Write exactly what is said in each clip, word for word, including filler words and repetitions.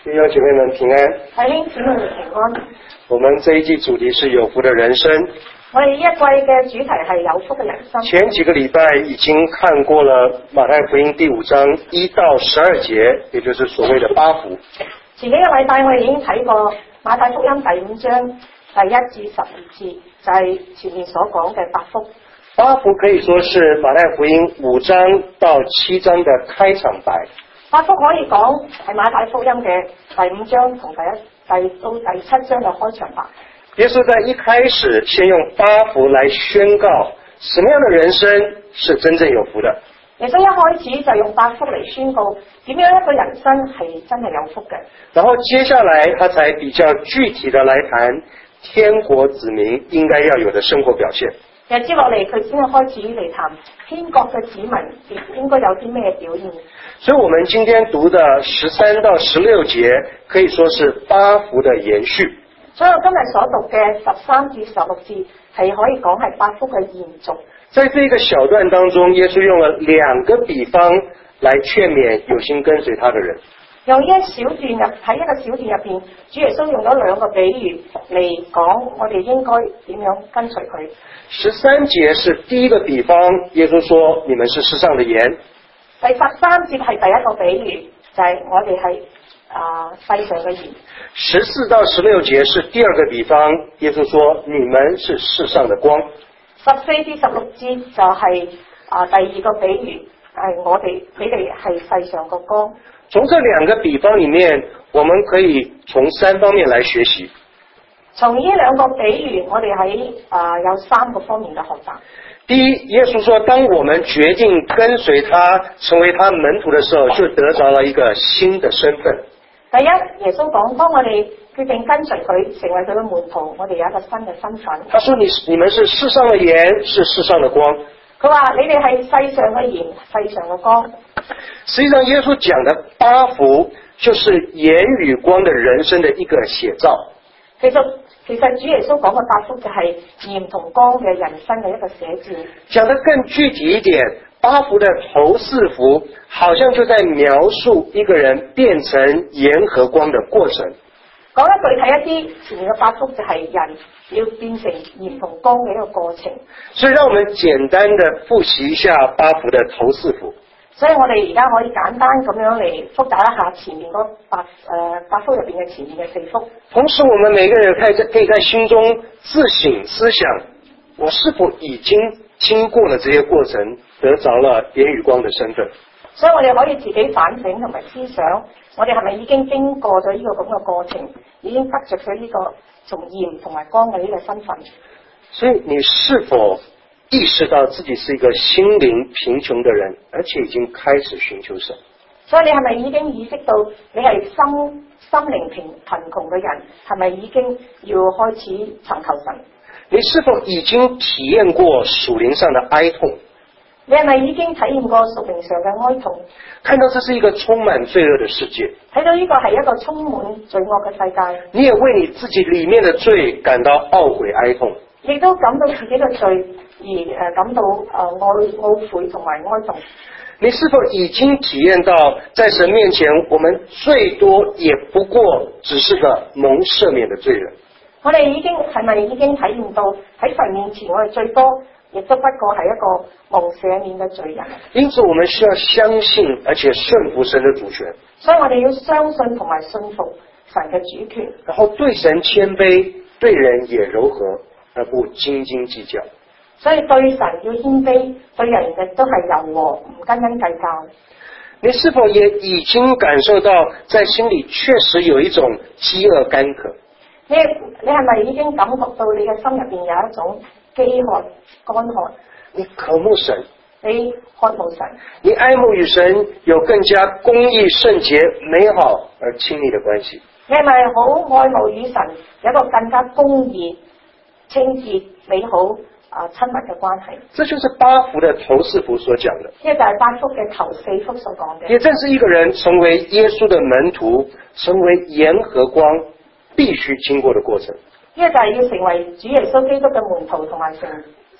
弟兄姐妹们平安。 弟兄姊妹們平安。 我們這一季主題是有福的人生。 我哋呢一季嘅主題係有福嘅人生。 前幾個禮拜已經看過了馬太福音第五章一到十二節，也就是所謂的八福。 前幾個禮拜我哋已經睇過馬太福音第五章第一至十二節，就係、是、前面所講嘅八福。 八福可以說是馬太福音五章到七章的開場白。 八福可以講係馬太福音嘅第五章同第一第到第七章嘅開場白。 耶穌在一開始先用八福來宣告什麼樣的人生是真正有福的。 耶穌一開始就用八福嚟宣告點樣一個人生係真係有福嘅。 然後接下來他才比較具體的來談天國子民應該要有的生活表現。 接落嚟佢先開始嚟談天國嘅子民應該有啲咩表現。 所以我們今天讀的十三到十六節可以說是八福的延續。 所以我今日所讀嘅十三至十六節係可以講係八福嘅延續。 在這個小段當中，耶穌用了兩個比方來勸勉有心跟隨他的人。 由一小段入喺一個小段入邊，主耶穌用咗兩個比喻嚟講我哋應該點樣跟隨佢。 十三節是第一個比方，耶穌說你們是世上的鹽。 第十三節係第一個比喻，就係、是、我哋係啊世上嘅鹽。 十四到十六節是第二個比方，耶穌說你們是世上的光。 十四至十六節就係、是、啊第二個比喻，係我哋你哋係世上嘅光。 從這兩個比方裡面，我們可以從三方面來學習。 從呢兩個比喻，我哋喺啊有三個方面嘅學習。 第一，耶穌說，當我們決定跟隨他，成為他門徒的時候，就得着了一個新的身份。 第一，耶穌講，當我哋決定跟隨佢，成為佢嘅門徒，我哋有一個新嘅身份。 他說你：你你們是世上的鹽，是世上的光。 佢話：你哋係世上嘅鹽，世上嘅光。 實際上，耶穌講的八福，就是鹽與光的人生的一個寫照。 其實，其實主耶穌講嘅八福就係鹽同光嘅人生嘅一個寫照。 講得更具體一點，八福的頭四福，好像就在描述一個人變成鹽和光的過程。 講得具體一啲，前面嘅八福就係人要變成鹽同光嘅一個過程。 所以，讓我們簡單的複習一下八福的頭四福。 所以我哋而家可以簡單咁樣嚟複習一下前面嗰八誒、呃、八福入邊嘅前面嘅四福。同時，我們每個人可以在可以在心中自省思想，我是否已經經過了這些過程，得着了鹽與光的身份。 所以我哋可以自己反省同埋思想，我哋係咪已經經過咗呢個咁嘅過程，已經得着咗呢個從鹽同埋光嘅呢個身份。 所以你是否意識到自己是一個心靈貧窮的人，而且已經開始尋求神？ 所以你係咪已經意識到你係心心靈貧貧窮嘅人，係咪已經要開始尋求神？ 你是否已經體驗過屬靈上的哀痛？ 你係咪已經體驗過屬靈上嘅哀痛？ 看到這是一個充滿罪惡的世界， 睇到呢個係一個充滿罪惡嘅世界， 你也為你自己裡面的罪感到懊悔哀痛， 亦都感到自己嘅罪而誒感到誒懊懊悔同埋哀痛。 你是否已經體驗到在神面前，我們最多也不過只是個蒙赦免的罪人？ 我哋已經係咪已經體驗到喺神面前，我哋最多亦都不過係一個蒙赦免嘅罪人？ 因此，我們需要相信而且順服神的主權。 所以我哋要相信同埋信服神嘅主權， 然後對神謙卑，對人也柔和，而不斤斤計較。 所以對神要謙卑，對人亦都係柔和，唔斤斤計較。 你是否也已經感受到，在心裡確實有一種飢餓乾渴？ 你你係咪已經感覺到你嘅心入邊有一種飢渴乾渴？ 你渴慕神， 你渴慕神， 你愛慕與神有更加公義、聖潔、美好而親密的關係。 你係咪好愛慕與神有一個更加公義、清潔、美好啊親密嘅關係？ 這就是八福的頭四福所講的。 呢個就係八福嘅頭四福所講嘅。 也正是一個人成為耶穌的門徒，成為鹽和光，必須經過的過程。 呢個就係要成為主耶穌基督嘅門徒同埋成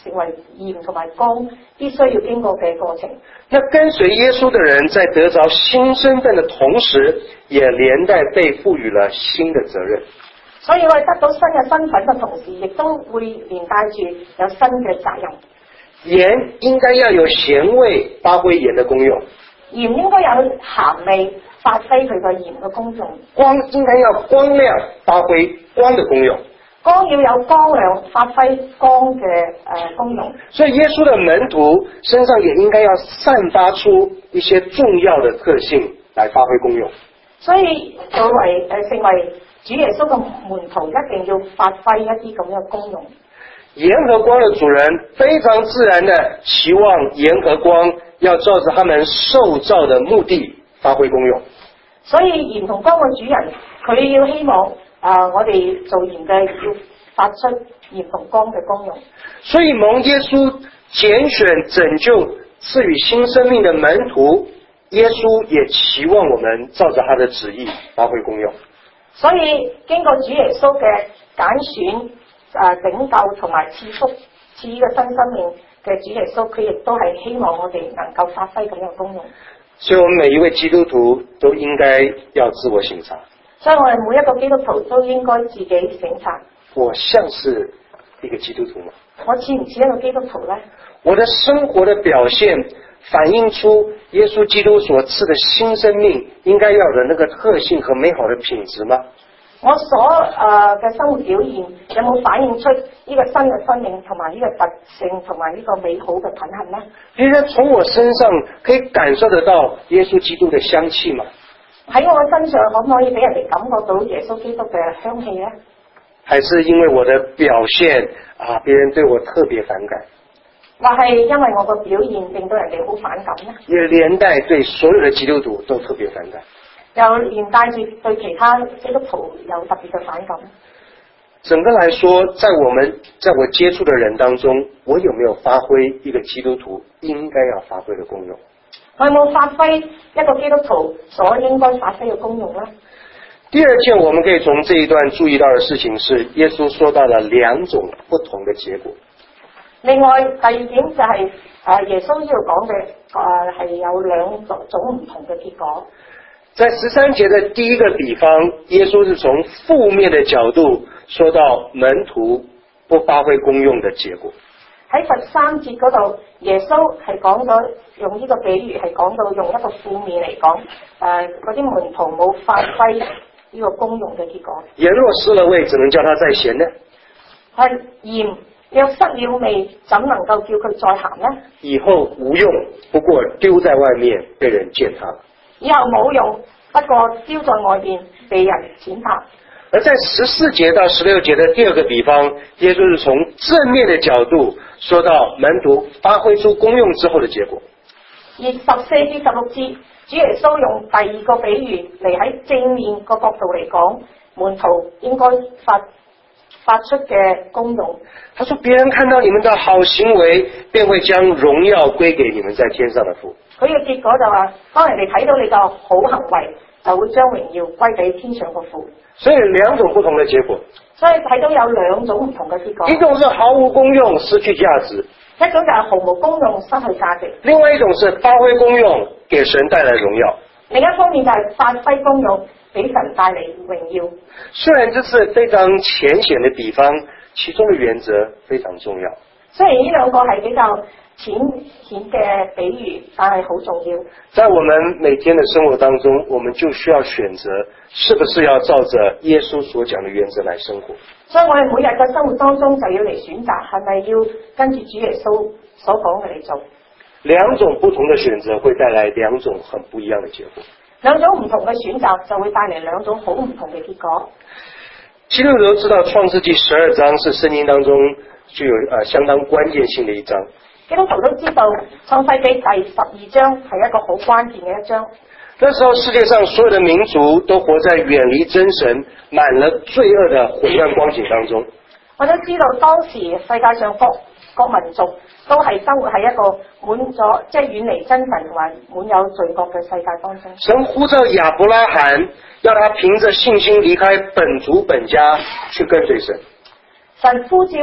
成為鹽同埋光，必須要經過嘅過程。 那跟隨耶穌的人在得着新身份的同時，也連帶被賦予了新的責任。 所以我哋得到新嘅身份嘅同時，亦都會連帶住有新嘅責任。 鹽應該要有鹹味，發揮鹽的功用。 鹽應該有鹹味，發揮佢個鹽嘅功用。 光應該要光亮，發揮光的功用。 光要有光亮，發揮光嘅誒、呃、功用。 所以耶穌的門徒身上也應該要散發出一些重要的特性來發揮功用。 所以作為誒、呃、成為主耶穌嘅門徒，一定要發揮一啲咁嘅功用。 鹽和光的主人非常自然的期望鹽和光要照着他們受造的目的發揮功用。 所以鹽同光嘅主人，佢要希望啊、呃，我哋做鹽嘅要發出鹽同光嘅功用。 所以蒙耶穌揀選拯救賜予新生命的門徒，耶穌也期望我們照着他的旨意發揮功用。 所以經過主耶穌嘅揀選、啊拯救同埋賜福賜呢個新生命嘅主耶穌，佢亦都係希望我哋能夠發揮咁樣嘅功用。 所以我們每一位基督徒都應該要自我省察。 所以我哋每一個基督徒都應該自己省察。 我像是一個基督徒嗎？ 我似唔似一個基督徒呢？ 我的生活的表現反映出耶穌基督所賜的新生命應該要有的那個特性和美好的品質嗎？ 我所誒嘅、呃、生活表現有冇反映出呢個新嘅生命同埋呢個特性同埋呢個美好嘅品行呢？ 別人從我身上可以感受得到耶穌基督的香氣嗎？ 喺我嘅身上可唔可以俾人哋感覺到耶穌基督嘅香氣呢？ 還是因為我的表現啊，別人對我特別反感？ 或係因為我個表現令到人哋好反感呢？ 也連帶對所有的基督徒都特別反感。 又連帶住對其他基督徒有特別嘅反感。 整個來說，在我們在我接觸的人當中，我有沒有發揮一個基督徒應該要發揮的功用？ 我有冇發揮一個基督徒所應該發揮嘅功用呢？ 第二件我們可以從這一段注意到的事情是，耶穌說到了兩種不同的結果。 另外第二點就係、是、誒耶穌呢度講嘅誒係有兩種唔同嘅結果。 在十三節的第一個比方，耶穌是從負面的角度說到門徒不發揮功用的結果。 喺十三節嗰度，耶穌係講咗用呢個比喻係講到用一個負面嚟講，誒嗰啲門徒冇發揮呢個功用嘅結果。 鹽若失了味，怎能叫它再鹹呢？ 係鹽若失了味，怎能夠叫佢再鹹呢？ 以後無用，不過丟在外面，被人踐踏。 以後冇用，不過丟在外邊被人踐踏。 而在十四節到十六節的第二個比方，耶穌是從正面的角度說到門徒發揮出功用之後的結果。 而十四至十六節，主耶穌用第二個比喻嚟喺正面個角度嚟講，門徒應該發發出嘅功用。 他說：別人看到你們的好行為，便會將榮耀歸給你們在天上的父。 佢嘅結果就話，當人哋睇到你個好行為，就會將榮耀歸俾天上個父。 所以兩種不同的結果。 所以睇到有兩種唔同嘅結果。 一種是毫無功用，失去價值； 一種就係毫無功用，失去價值。 另外一種是發揮功用，給神帶來榮耀。 另一方面就係發揮功用，俾神帶嚟榮耀。 雖然這是非常淺顯的比方，其中的原則非常重要。 雖然呢兩個係比較淺顯嘅比喻，但係好重要。 在我們每天的生活當中，我們就需要選擇，是不是要照着耶穌所講的原則來生活。 所以我哋每日嘅生活當中就要嚟選擇，係咪要跟住主耶穌所講嘅嚟做。 兩種不同的選擇會帶來兩種很不一樣的結果。 兩種唔同嘅選擇就會帶嚟兩種好唔同嘅結果。 基督徒都知道創世紀十二章是聖經當中具有呃相當關鍵性的一章。 基督徒都知道創世紀第十二章係一個好關鍵嘅一章。 那時候世界上所有的民族都活在遠離真神、滿了罪惡的混亂光景當中。 我都知道當時世界上各各民族都係生活喺一個滿咗即係遠離真神同埋滿有罪惡嘅世界當中。 神呼召亞伯拉罕，要他憑着信心離開本族本家去跟隨神。 神呼召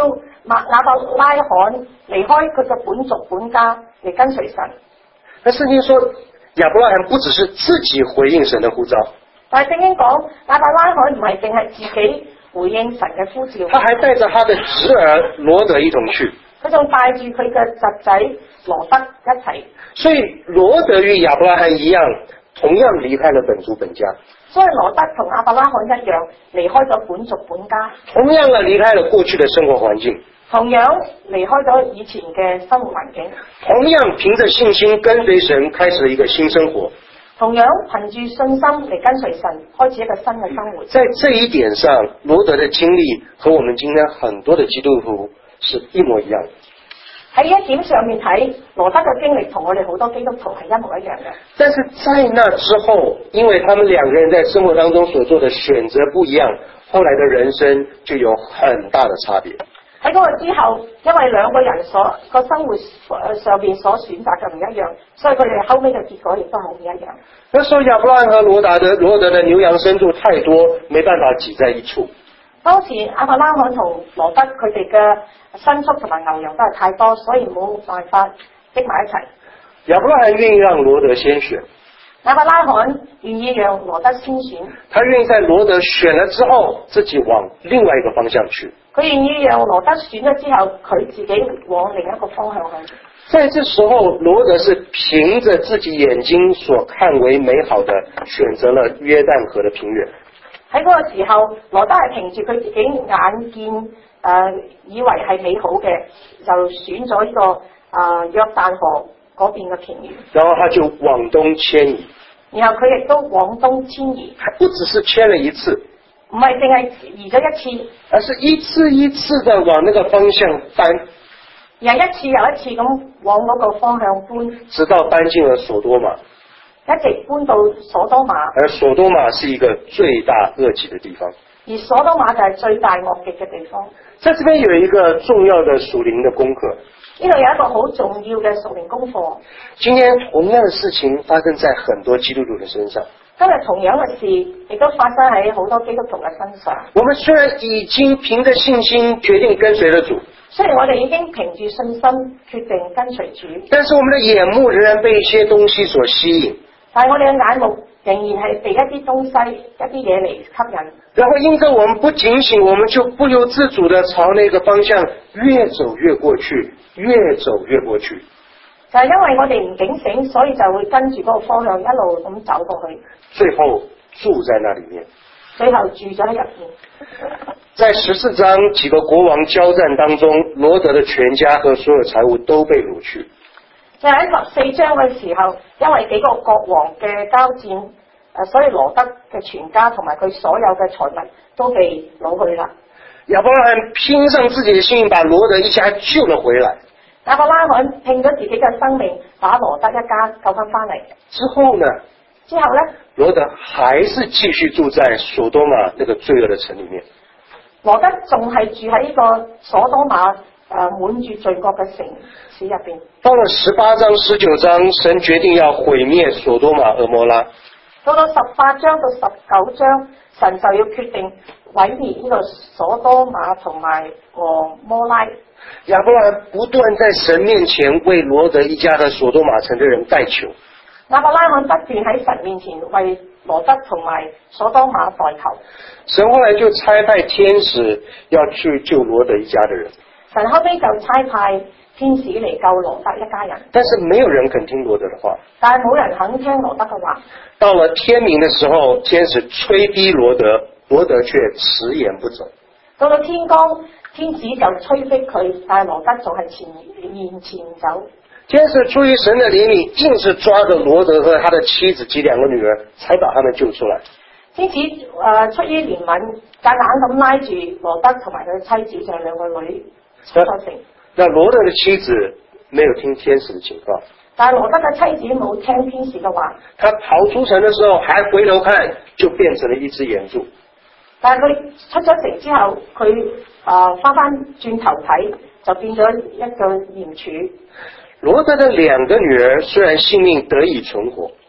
亞伯拉罕離開佢嘅本族本家嚟跟隨神。 那聖經說亞伯拉罕不只是自己回應神的呼召， 但係聖經講亞伯拉罕唔係淨係自己回應神嘅呼召， 他還帶着他的侄兒羅德一同去。 佢仲帶住佢嘅侄仔羅德一齊。 所以羅德與亞伯拉罕一樣，同樣離開了本族本家。 所以羅德同亞伯拉罕一樣，離開咗本族本家， 同樣嘅離開了過去的生活環境， 同樣離開咗以前嘅生活環境， 同樣憑着信心跟隨神，開始了一個新生活。 同樣憑住信心嚟跟隨神，開始一個新嘅生活。 在這一點上，羅德的經歷和我們今天很多的基督徒是一模一樣的。 喺一點上面睇，羅德嘅經歷同我哋好多基督徒係一模一樣嘅。 但是在那之後，因為他們兩個人在生活當中所做的選擇不一樣，後來的人生就有很大的差別。 喺嗰個之後，因為兩個人所個生活上邊所選擇嘅唔一樣，所以佢哋後尾嘅結果亦都係唔一樣。 那時候亞伯拉罕和羅達的羅德的牛羊牲畜太多，沒辦法擠在一處。 當時亞伯拉罕同羅德佢哋嘅牲畜同埋牛羊都係太多，所以冇辦法逼埋一齊。 亞伯拉罕願意讓羅德先選， 亞伯拉罕願意讓羅德先選， 他願意在羅德選了之後，自己往另外一個方向去。 佢願意讓羅德選咗之後，佢自己往另一個方向去。 在這時候，羅德是憑着自己眼睛所看為美好的，選擇了約旦河的平原。 喺嗰個時候，羅德係憑住佢自己眼見誒、呃，以為係美好嘅，就選咗呢、這個誒、呃、約旦河嗰邊嘅平原。 然後他就往東遷移。 然後佢亦都往東遷移。 還不只是遷了一次， 唔係淨係移咗一次， 而是一次一次的往那個方向搬， 而係一次又一次咁往嗰個方向搬， 直到搬進了所多瑪。 一直搬到所多瑪。 而所多瑪是一個罪大惡極的地方。 而所多瑪就係罪大惡極嘅地方。 在這邊有一個重要的屬靈的功課。 呢度有一個好重要嘅屬靈功課。 今天同樣的事情發生在很多基督徒的身上。 今日同樣嘅事亦都發生喺好多基督徒嘅身上。 我們雖然已經憑着信心決定跟隨了主， 雖然我哋已經憑住信心決定跟隨主， 但是我們的眼目仍然被一些東西所吸引。 但係我哋嘅眼目仍然係被一啲東西、一啲嘢嚟吸引。 然後因着我們不警醒，我們就不由自主地朝那個方向越走越過去，越走越過去。 就係因為我哋唔警醒，所以就會跟住嗰個方向一路咁走過去。 最後住在那裡面。 最後住咗喺入邊。 在十四章幾個國王交戰當中，羅德的全家和所有財物都被擄去。 就喺十四章嘅時候，因為幾個國王嘅交戰，誒，所以羅德嘅全家同埋佢所有嘅財物都被攞去啦。 亞伯拉罕拼上自己的性命，把羅德一家救了回來。 亞伯拉罕拼咗自己嘅生命，把羅德一家救翻翻嚟。 之後呢？ 之後呢？ 羅德還是繼續住在所多瑪那個罪惡的城裡面。 羅德仲係住喺呢個所多瑪誒滿住罪惡嘅城市入邊。 到了十八章、十九章，神決定要毀滅所多瑪、蛾摩拉。 到到十八章到十九章，神就要決定毀滅呢個所多瑪同埋蛾摩拉。 亞伯拉罕不斷在神面前為羅德一家的所多瑪城的人代求。 亞伯拉罕不斷喺神面前為羅德同埋所多瑪代求。 神後來就差派天使要去救羅德一家的人。 神後尾就差派天使嚟救羅德一家人。 但是沒有人肯聽羅德的話。 但係冇人肯聽羅德嘅話。 到了天明的時候，天使催逼羅德，羅德卻遲延不走。 到咗天光，天使就催逼佢，但係羅德仲係前延前走。 天使出於神的憐憫，硬是抓着羅德和他的妻子及兩個女兒，才把他們救出來。 天使誒、呃、出於憐憫，夾硬咁拉住羅德同埋佢嘅妻子，就係兩個女出咗城。 那羅德的妻子沒有聽天使的警告， 但係羅德嘅妻子冇聽天使嘅話。 他跑出城的時候，還回頭看，就變成了一隻鹽柱。 但係佢出咗城之後，佢誒翻翻轉頭睇，就變咗一個鹽柱。 羅德的兩個女兒雖然性命得以存活，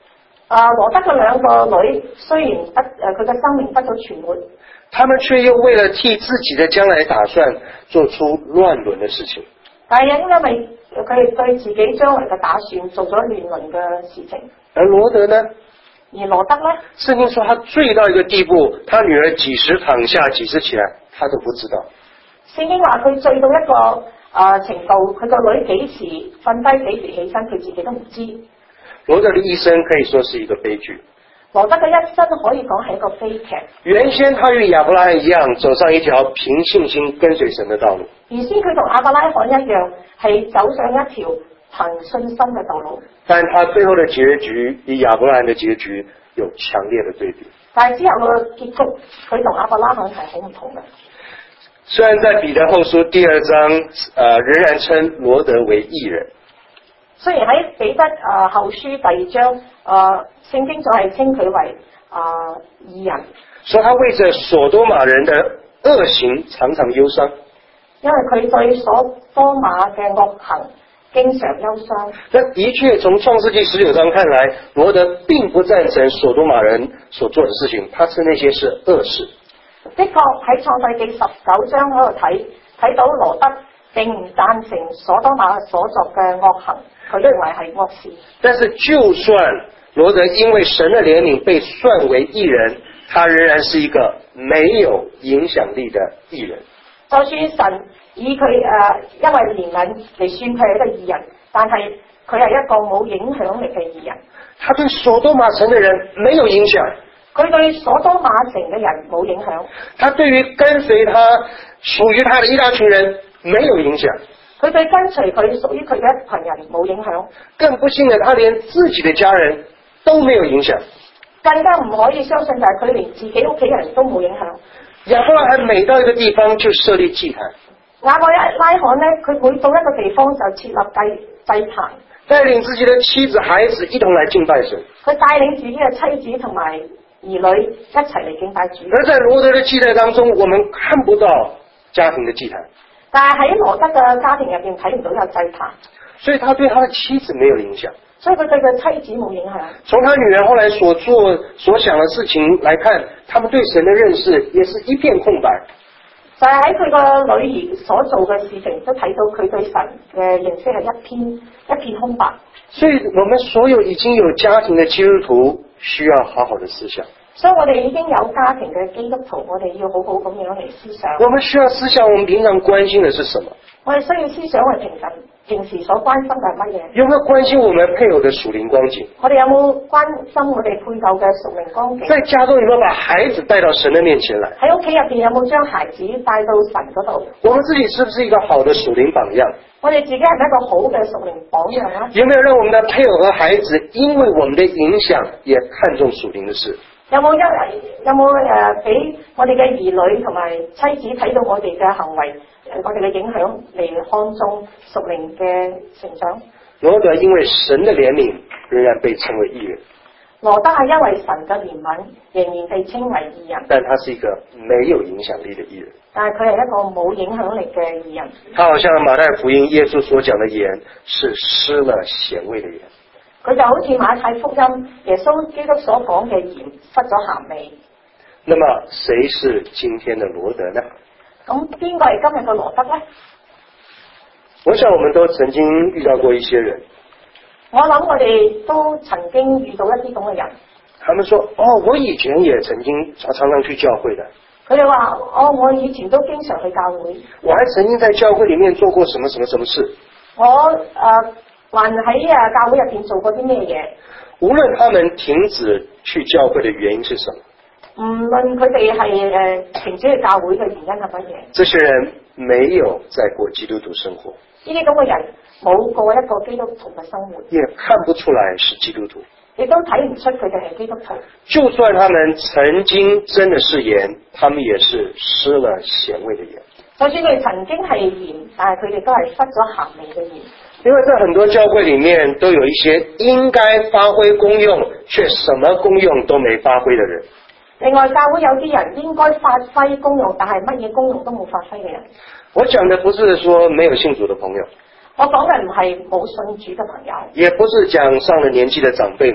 啊，羅德嘅兩個女雖然得誒佢嘅生命得到存活， 他們卻又為了替自己的將來打算，做出亂倫的事情。 但係因為佢哋對自己將來嘅打算做咗亂倫嘅事情。 而羅德呢？ 而羅德呢？ 聖經說他醉到一個地步，他女兒幾時躺下，幾時起來，他都不知道。 聖經話佢醉到一個誒、呃、程度，佢個女幾時瞓低，幾時起身，佢自己都唔知。 羅德的一生可以說是一個悲劇。 羅德嘅一生可以講係一個悲劇。 原先他與亞伯拉罕一樣，走上一條憑信心跟隨神的道路。 原先佢同亞伯拉罕一樣，係走上一條憑信心嘅道路。但他最後的結局與亞伯拉罕的結局有強烈的對比。 但係之後嘅結局，佢同亞伯拉罕係好唔同嘅。 雖然在彼得後書第二章，呃，仍然稱羅德為義人。 雖然喺彼得誒後書第二章，誒、呃、聖經就係稱佢為誒義人。 說他為着所多瑪人的惡行常常憂傷， 因為佢對所多瑪嘅惡行經常憂傷。 那的確從創世紀十九章看來，羅德並不贊成所多瑪人所做的事情，他稱那些是惡事。 的確喺創世紀十九章嗰度睇睇到羅德並唔贊成所多瑪所作嘅惡行，佢認為係惡事。 但是就算羅德因為神的憐憫被算為義人，他仍然是一個沒有影響力的義人。 就算神以佢誒、呃、因為憐憫嚟算佢係一個義人，但係佢係一個冇影響力嘅義人。 他對所多瑪城的人沒有影響。 佢對所多瑪城嘅人冇影響。 他對於跟隨他屬於他的一大群人沒有影響。 佢對跟隨佢屬於佢嘅一群人冇影響。 更不幸的，他連自己的家人都沒有影響。 更加唔可以相信就係佢連自己屋企人都冇影響。 亞伯拉罕每到一個地方就設立祭壇。 亞伯拉罕呢，佢每到一個地方就設立祭祭壇， 帶領自己的妻子孩子一同來敬拜神。 佢帶領自己嘅妻子同埋兒女一齊嚟敬拜主。 而在羅德的祭壇當中，我們看不到家庭的祭壇。 但係喺羅德嘅家庭入邊睇唔到有祭壇， 所以他對他的妻子沒有影響。 所以佢對佢妻子冇影響。 從他女兒後來所做所想的事情來看，他們對神的認識也是一片空白。 就係喺佢個女兒所做嘅事情，都睇到佢對神嘅認識係一片一片空白。 所以我們所有已經有家庭的基督徒需要好好的思想。 所以我哋已經有家庭嘅基督徒，我哋要好好咁樣嚟思想。 我們需要思想，我們平常關心的是什麼？ 我哋需要思想，我哋平時平時所關心嘅係乜嘢？ 有沒有關心我們配偶的屬靈光景？ 我哋有冇關心我哋配偶嘅屬靈光景？ 在家中有沒有把孩子帶到神的面前來？ 喺屋企入邊有冇將孩子帶到神嗰度？ 我們自己是不是一個好的屬靈榜樣？ 我哋自己係咪一個好嘅屬靈榜樣啊？ 有沒有讓我們的配偶和孩子因為我們的影響也看重屬靈的事？ 有冇一有冇誒俾我哋嘅兒女同埋妻子睇到我哋嘅行為，我哋嘅影響嚟看重屬靈嘅成長？ 羅德因為神的憐憫，仍然被稱為義人。 羅德係因為神嘅憐憫，仍然被稱為義人。 但他是一個沒有影響力的義人。 但係佢係一個冇影響力嘅義人。 他好像馬太福音耶穌所講的鹽，是失了鹹味的鹽。 佢就好似馬太福音耶穌基督所講嘅鹽失咗鹹味。 那麼誰是今天的羅德呢？ 咁邊個係今日嘅羅德呢？ 我想我們都曾經遇到過一些人。 我諗我哋都曾經遇到一啲咁嘅人。 他們說：哦，我以前也曾經常常去教會的。 佢哋話：哦，我以前都經常去教會。 我還曾經在教會裡面做過什麼什麼什麼事。 我誒。呃還喺啊教會入邊做過啲咩嘢？ 無論他們停止去教會的原因是什麼， 無論佢哋係誒停止去教會嘅原因係乜嘢？ 這些人沒有在過基督徒生活。 呢啲咁嘅人冇過一個基督徒嘅生活， 也看不出來是基督徒， 亦都睇唔出佢哋係基督徒。 就算他們曾經真的是鹽，他們也是失了鹹味的鹽。 就算佢哋曾經係鹽，但係佢哋都係失咗鹹味嘅鹽。 因為在很多教會裡面都有一些應該發揮功用卻什麼功用都沒發揮的人。 另外教會有啲人應該發揮功用，但係乜嘢功用都冇發揮嘅人。 我講的不是說沒有信主的朋友， 我講嘅唔係冇信主嘅朋友， 也不是講上了年紀的長輩們，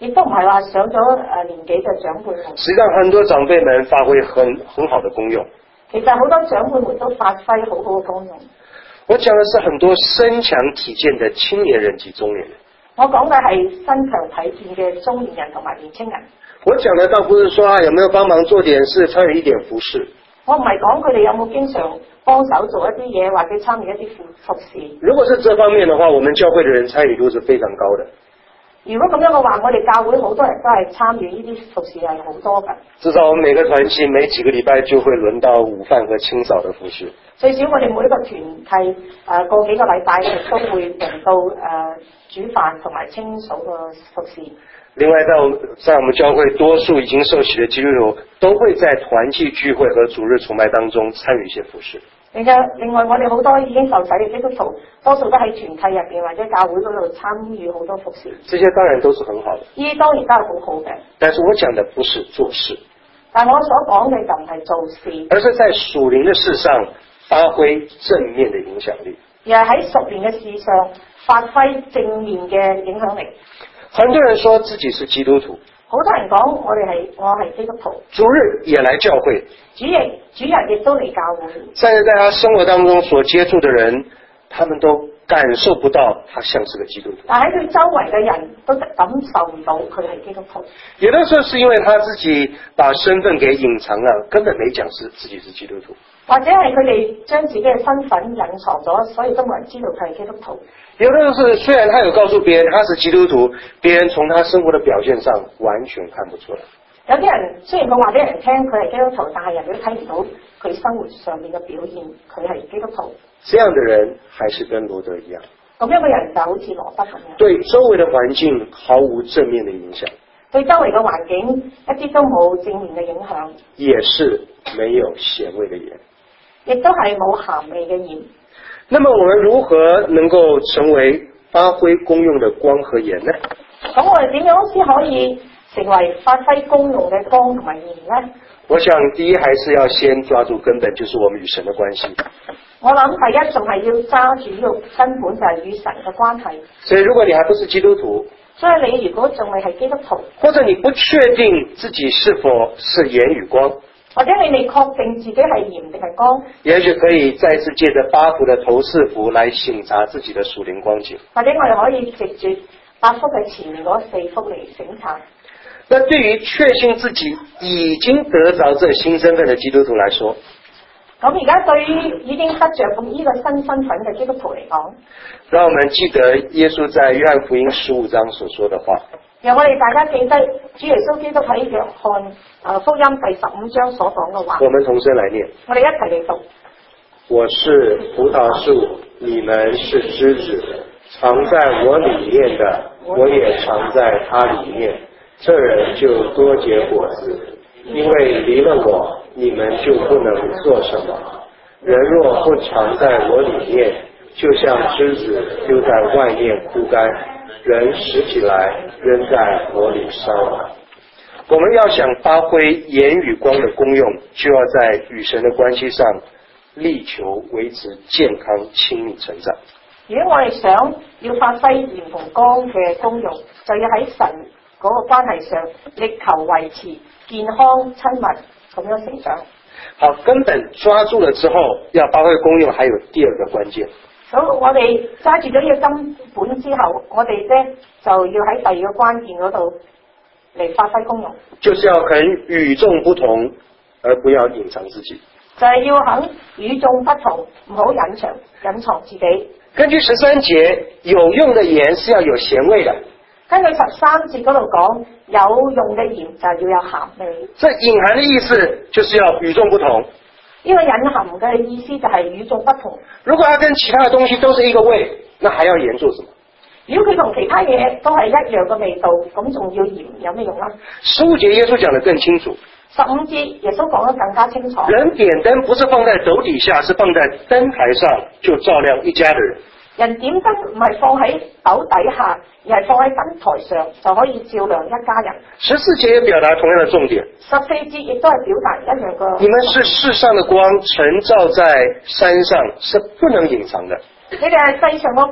亦都唔係話上咗誒年紀嘅長輩們。 實際上，很多長輩們發揮很很好的功用。 其實好多長輩們都發揮好好嘅功用。 我講的是很多身強體健的青年人及中年人。 我講嘅係身強體健嘅中年人同埋年青人。 我講的倒不是說啊，有沒有幫忙做點事，參與一點服事。 我唔係講佢哋有冇經常幫手做一啲嘢，或者參與一啲服服事。 如果是這方面的話，我們教會的人參與度是非常高的。 如果咁樣嘅話，我哋教會好多人都係參與呢啲服事係好多㗎。 至少我們每個團契每幾個禮拜就會輪到午飯和清掃的服事。 最少我哋每一個團契誒過幾個禮拜都會輪到誒、呃、煮飯同埋清掃嘅服事。 另外在我們在我們教會，多數已經受洗的基督徒都會在團契聚會和主日崇拜當中參與一些服事。 另外，另外我哋好多已經受洗嘅基督徒，多數都喺團契入邊或者教會嗰度參與好多服事。 這些當然都是很好的， 呢啲當然都係好好嘅。 但是我講的不是做事， 但我所講嘅就唔係做事， 而是在屬靈的事上發揮正面的影響力， 而係喺屬靈嘅事上發揮正面嘅影響力。 很多人說自己是基督徒， 好多人講我哋係我係基督徒， 主日也來教會， 主日主日亦都嚟教會， 但是在他生活當中所接觸的人，他們都感受不到他像是個基督徒。 但喺佢周圍嘅人都感受唔到佢係基督徒。 有的時候是因為他自己把身份給隱藏了，根本沒講是自己是基督徒。 或者係佢哋將自己嘅身份隱藏咗，所以都冇人知道佢係基督徒。 有的是雖然他有告訴別人他是基督徒，別人從他生活的表現上完全看不出來。 有啲人雖然佢話俾人聽佢係基督徒，但係人哋都睇唔到佢生活上面嘅表現，佢係基督徒。 這樣的人還是跟羅德一樣， 咁樣嘅人就好似羅德咁樣， 對周圍的環境毫無正面的影響， 對周圍嘅環境一啲都冇正面嘅影響， 也是沒有鹹味的鹽， 亦都係冇鹹味嘅鹽。 那麼我們如何能夠成為發揮功用的光和鹽呢？ 咁我哋點樣先可以成為發揮功用嘅光同埋鹽呢？ 我想第一還是要先抓住根本，就是我們與神的關係。 我諗第一仲係要揸住呢個根本，就係與神嘅關係。 所以如果你還不是基督徒， 所以你如果仲未係基督徒， 或者你不確定自己是否是鹽與光， 或者你未確定自己係鹽定係光， 也許可以再次借着八福的頭四福來省察自己的屬靈光景。 或者我哋可以藉住八福嘅前面嗰四福嚟省察。 那對於確信自己已經得着這新身份的基督徒來說， 咁而家對於已經得着咁呢個新身份嘅基督徒嚟講， 讓我們記得耶穌在約翰福音十五章所說的話。 讓我哋大家記得主耶穌基督喺約翰誒福音第十五章所講嘅話。 我們同聲來念。 我哋一齊嚟讀。 我是葡萄樹，你們是枝子，藏在我裡面的，我也藏在他裡面，這人就多結果子，因為離了我，你們就不能做什麼。人若不藏在我裡面，就像枝子丟在外面枯乾，人拾起來扔在火裡燒了。我們要想發揮鹽與光的功用，就要在與神的關係上力求維持健康親密成長。 如果我哋想要發揮鹽同光嘅功用，就要喺神嗰個關係上力求維持健康親密咁樣成長。 好，根本抓住了之後，要發揮功用，還有第二個關鍵。 咁我哋揸住咗呢個根本之後，我哋咧就要喺第二個關鍵嗰度嚟發揮功用。就是要肯與眾不同，而不要隱藏自己。就係要肯與眾不同，唔好隱藏隱藏自己。 根據十三節，有用的鹽是要有鹹味的。 根據十三節嗰度講，有用嘅鹽就係要有鹹味。 這隱含的意思就是要與眾不同。 呢個隱含嘅意思就係與眾不同。 如果它跟其他的東西都是一個味，那還要鹽做什麼？ 如果佢同其他嘢都係一樣嘅味道，咁仲要鹽有咩用啊？ 十五節耶穌講得更清楚。 十五節耶穌講得更加清楚。 人點燈不是放在斗底下，是放在燈台上，就照亮一家的人。 人點燈唔係放喺斗底下，而係放喺燈台上，就可以照亮一家人。 十四節也表達同樣的重點。 十四節亦都係表達一樣嘅。 你們是世上的光，晨照在山上，是不能隱藏的。 你哋係世上嘅光，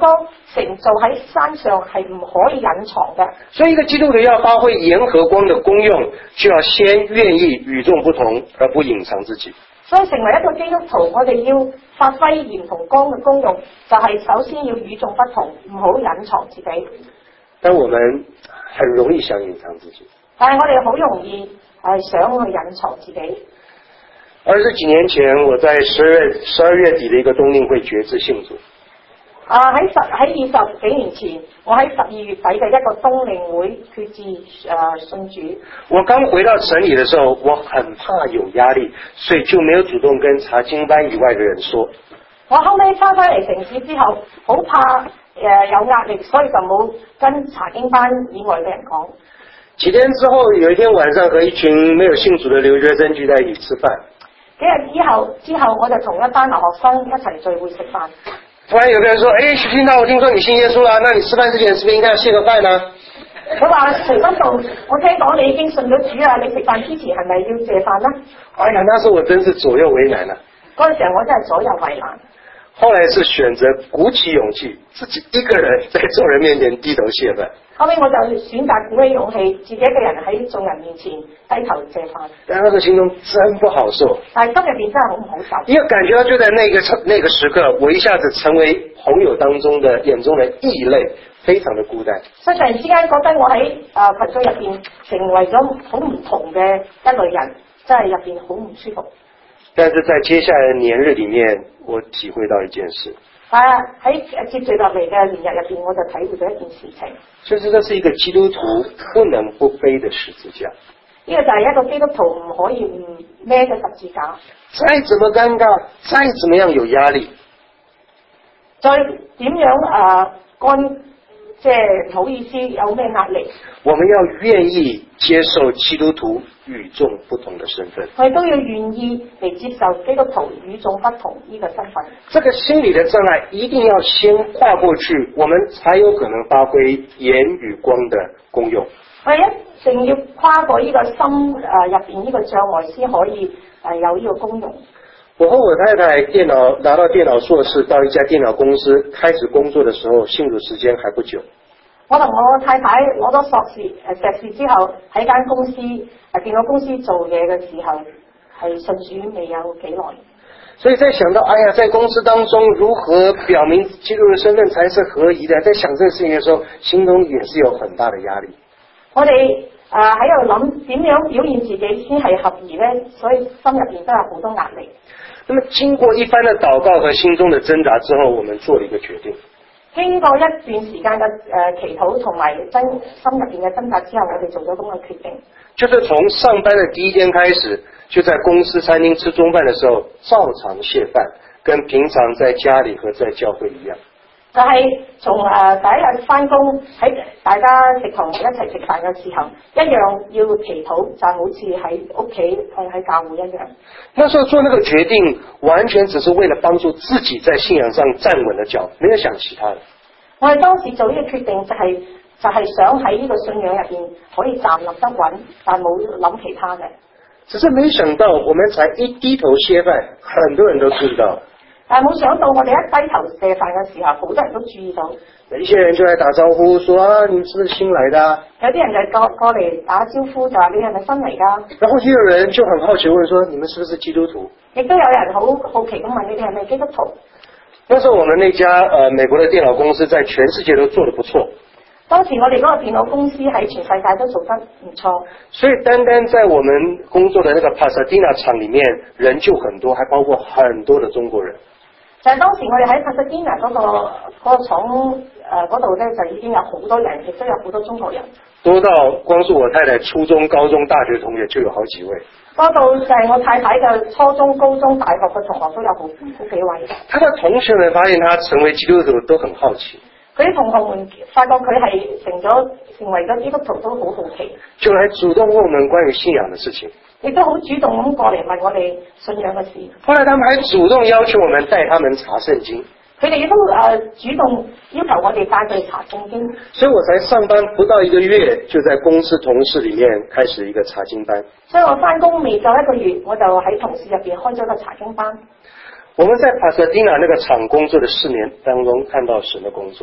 成就喺山上係唔可以隱藏嘅。 所以一個基督徒要發揮鹽和光的功用，就要先願意與眾不同，而不隱藏自己。 所以成為一個基督徒，我哋要發揮鹽同光嘅功用，就係、是、首先要與眾不同，唔好隱藏自己。 但我們很容易想隱藏自己。 但係我哋好容易係想去隱藏自己。 二十幾年前，我在十月十二月底的一個冬令會決志信主。 啊喺十喺二十幾年前，我喺十二月底嘅一個冬令會決志誒信主。我剛回到城裡的時候，我很怕有壓力，所以就沒有主動跟查經班以外嘅人說。我後尾翻返嚟城市之後，好怕誒、呃、有壓力，所以就冇跟查經班以外嘅人講。 幾天之後，有一天晚上和一群沒有信主的留學生聚在一起吃飯。 幾日之後，之後我就同一班留學生一齊聚會食飯。 突然有個人說：誒，徐聽到我聽說你信耶穌啦，那你吃飯之前是不是應該要謝個飯呢？ 佢話徐君道，我聽講你已經信咗主啊，你食飯之前係咪要謝飯呢？ 哎呀，那時候我真是左右為難啊。 嗰陣時候我真係左右為難。 後來是選擇鼓起勇氣，自己一個人在眾人面前低頭謝飯。後面我就選擇鼓起勇氣，自己一個人喺眾人面前低頭謝飯。但那個心中真不好受。但係心入邊真係好唔好受。因為感覺到就在那個那個時刻，我一下子成為朋友當中的眼中的異類，非常的孤單。所以突然之間覺得我喺誒群眾入邊成為咗好唔同嘅一類人，真係入邊好唔舒服。但是在接下來的年日裏面，我體會到一件事。啊！喺接住落嚟嘅年日入邊，我就體會到一件事情，就是這是一個基督徒不能不背的十字架。呢個就係一個基督徒唔可以唔孭嘅十字架。再怎麼尷尬，再怎麼樣有壓力，再點樣啊乾即係唔好意思，有咩壓力？我們要願意接受基督徒與眾不同的身份。我哋都要願意嚟接受基督徒與眾不同呢個身份。這個心理的障礙一定要先跨過去，我們才有可能發揮鹽與光的功用。我哋一定要跨過呢個心誒入邊呢個障礙，先可以誒有呢個功用。我和我太太電腦拿到電腦碩士，到一家電腦公司開始工作的時候，信主時間還不久。我同我太太攞咗碩士誒碩士之後，喺間公司誒電腦公司做嘢嘅時候，係信主未有幾耐。所以在想到，哎呀，在公司當中如何表明基督的身份才是合宜的，在想這個事情嘅時候，心中也是有很大的壓力。我哋誒喺度諗點樣表現自己先係合宜呢？所以心入邊都有好多壓力。那麼經過一番的禱告和心中的掙扎之後，我們做了一個決定。經過一段時間嘅誒祈禱同埋真心入邊嘅掙扎之後，我哋做咗咁嘅決定。就是從上班的第一天開始，就在公司餐廳吃中飯的時候，照常謝飯，跟平常在家裏和在教會一樣。就係從誒第一日翻工喺大家食堂一齊食飯嘅時候，一樣要祈禱，就好似喺屋企喺喺教會一樣。那時候做那個決定，完全只是為了幫助自己在信仰上站穩了腳，沒有想其他的。我哋當時做呢個決定，就係、是、就係、是、想喺呢個信仰入邊可以站立得穩，但冇諗其他嘅。只是沒想到，我們才一低頭謝飯，很多人都注意到。但係冇想到，我哋一低頭謝飯嘅時候，好多人都注意到。有一些人就來打招呼，說啊，你是不是新來的、啊？有啲人就過過嚟打招呼，就話你係咪新嚟噶？然後也有人就很好奇問說，你們是不是基督徒？亦都有人好好奇咁問你哋係咪基督徒？那時候我們那家呃美國的電腦公司在全世界都做得不錯。當時我哋嗰個電腦公司喺全世界都做得唔錯。所以單單在我們工作的那個 Pasadena 廠裡面，人就很多，還包括很多的中國人。就係當時我哋喺帕薩丁納嗰個嗰個廠誒嗰度咧，就已經有好多人，亦都有好多中國人。多到光是我太太初中、高中、大學同學就有好幾位。多到就係我太太嘅初中、高中、大學嘅同學都有好好幾位。他的同學們發現他成為基督徒都很好奇。佢啲同學們發覺佢係成咗成為咗基督徒都好好奇，就來主動問我們關於信仰嘅事情。亦都好主動咁過嚟問我哋信仰嘅事。後來他們還主動要求我們帶他們查聖經。佢哋亦都誒主動要求我哋帶佢查聖經。所以我才上班不到一個月，就在公司同事裡面開始一個查經班。所以我翻工未夠一個月，我就喺同事入邊開咗個查經班。我們在帕薩蒂娜那個廠工作的四年當中，看到神的工作。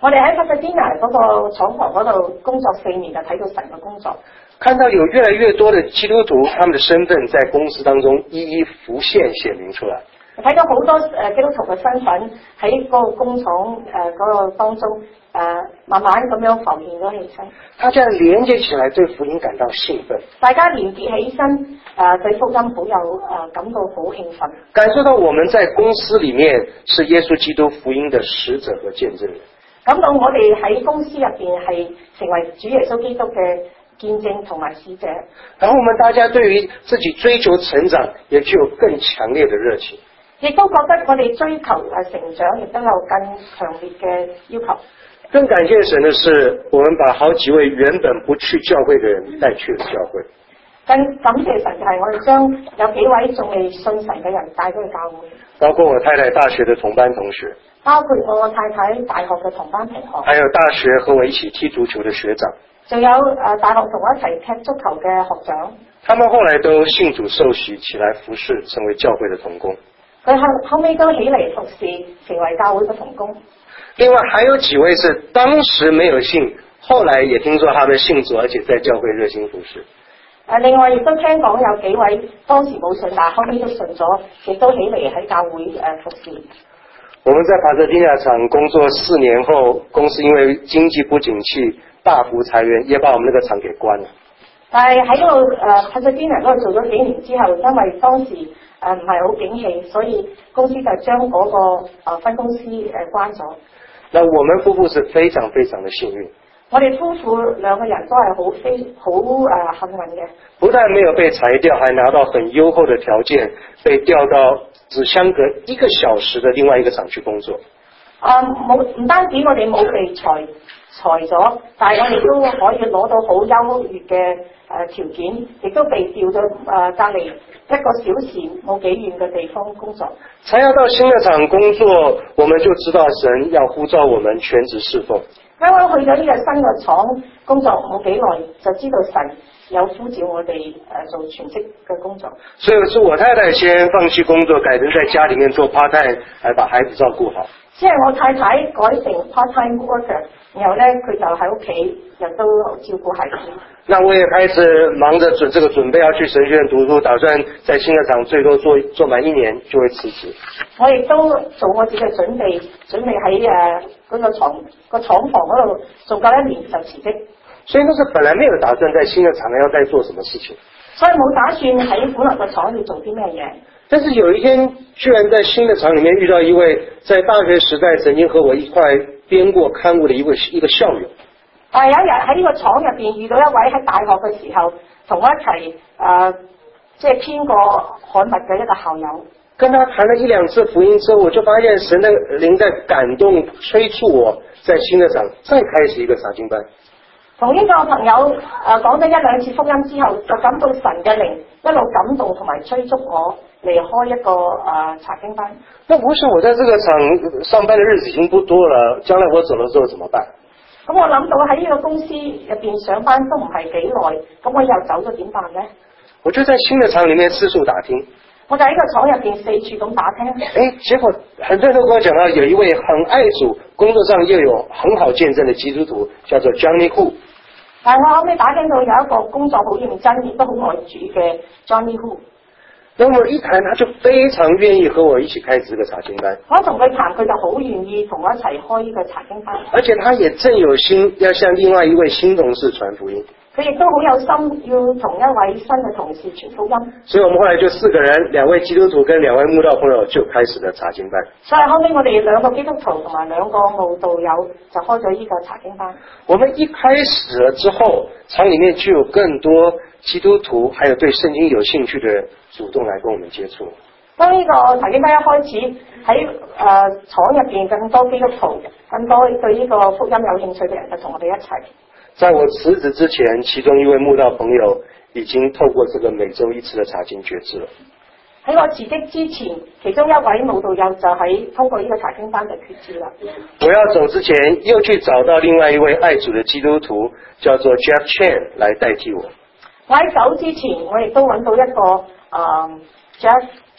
我哋喺帕薩迪納嗰個廠房嗰度工作四年，就睇到神嘅工作。 看到有越來越多的基督徒，他們的身份在公司當中一一浮現顯明出來。 睇到好多誒基督徒嘅身份喺嗰個工廠誒嗰個當中誒、呃、慢慢咁樣浮現咗起身。 大家連接起來，對福音感到興奮。 大家連結起身誒、呃、對福音好有誒、呃、感到好興奮。 感受到我們在公司裡面是耶穌基督福音的使者和見證人。 感到我哋喺公司入邊係成為主耶穌基督嘅見證同埋使者。 然後我們大家對於自己追求成長，也具有更強烈的熱情。 亦都覺得我哋追求誒成長，亦都有更強烈嘅要求。 更感謝神的是，我們把好幾位原本不去教會的人帶去了教會。 更感謝神就係我哋將有幾位仲未信神嘅人帶咗去教會。 包括我太太大學的同班同學。 包括我太太大學嘅同班同學。 還有大學和我一起踢足球的學長。 仲有誒大學同我一齊踢足球嘅學長。 他們後來都信主受洗起來服侍，成為教會的同工。 佢後後尾都起嚟服侍，成為教會嘅同工。 另外還有幾位是當時沒有信，後來也聽說他們信主，而且在教會熱心服侍。 誒，另外亦都聽講有幾位當時冇信，但係後尾都信咗，亦都起嚟喺教會誒服侍。 我們在帕薩迪納廠工作四年後，公司因為經濟不景氣，大幅裁員，也把我們那個廠給關了。 但係喺嗰度誒帕薩迪納嗰度做咗幾年之後，因為當時誒唔係好景氣，所以公司就將嗰個誒分公司誒關咗。 那我們夫婦是非常非常的幸運。 我哋夫婦兩個人都係好非好誒幸運嘅。不但沒有被裁掉，還拿到很優厚的條件，被調到只相隔一個小時的另外一個廠去工作。 啊，冇唔單止我哋冇被裁裁咗，但係我哋都可以攞到好優越嘅誒條件，亦都被調到誒隔離一個小時冇幾遠嘅地方工作。 才要到新的廠工作，我們就知道神要呼召我們全職侍奉。 啱啱去咗呢個新嘅廠工作冇幾耐，就知道神有呼召我哋誒做全職嘅工作。 所以是我太太先放棄工作，改成在家裡面做 part time，來把孩子照顧好。 即係我太太改成 part time worker，然後咧佢就喺屋企又都照顧孩子。 那我也開始忙着準這個準備要去神學院讀書，打算在新嘅廠最多做做滿一年就會辭職。我亦都做我自己嘅準備，準備喺誒嗰個廠個廠房嗰度做夠一年就辭職。所以那是本來沒有打算在新嘅廠要再做什麼事情。 所以冇打算喺本來個廠要做啲咩嘢。 但是有一天，居然在新的廠裡面遇到一位在大學時代曾經和我一塊編過刊物的一位一個校友。 啊，有一日喺呢個廠入邊遇到一位喺大學嘅時候同我一齊誒，即係編過刊物嘅一個校友。跟他談了一兩次福音之後，我就發現神的靈在感動催促我在新的廠再開始一個查經班。同呢個朋友誒講咗一兩次福音之後，就感到神嘅靈一路感動同埋催促我嚟開一個誒、呃、查經班。那我想我在這個廠上班的日子已經不多了，將來我走了之後怎麼辦？咁我諗到喺呢個公司入邊上班都唔係幾耐，咁我以後走咗點辦呢？我就在新的廠裡面四處打聽。我就喺個廠入邊四處咁打聽。誒，結果很多人都跟我講到有一位很愛主，工作上又有很好見證的基督徒，叫做 Johnny Hu。但係我後尾打聽到有一個工作好認真，亦都好愛主嘅 Johnny Hu。那我一談，他就非常願意和我一起開這個查經班。我同佢談，佢就好願意同我一齊開呢個查經班。而且他也正有心要向另外一位新同事傳福音。佢亦都好有心要同一位新嘅同事傳福音。所以我們後來就四個人，兩位基督徒跟兩位慕道朋友就開始了查經班。所以後尾我哋兩個基督徒同埋兩個慕道友就開咗呢個查經班。我們一開始了之後，廠裡面就有更多基督徒，還有對聖經有興趣的人主動來跟我們接觸。當呢個查經班一開始，喺誒、呃、廠入邊更多基督徒，更多對呢個福音有興趣嘅人就同我哋一齊。在我辭職之前，其中一位慕道朋友已經透過這個每周一次的查經決志了。喺我辭職之前，其中一位慕道友就喺通過呢個查經班就決志啦。我要走之前，又去找到另外一位愛主的基督徒，叫做 Jeff Chan 來代替我。我喺走之前，我亦都揾到一個誒、呃、Jeff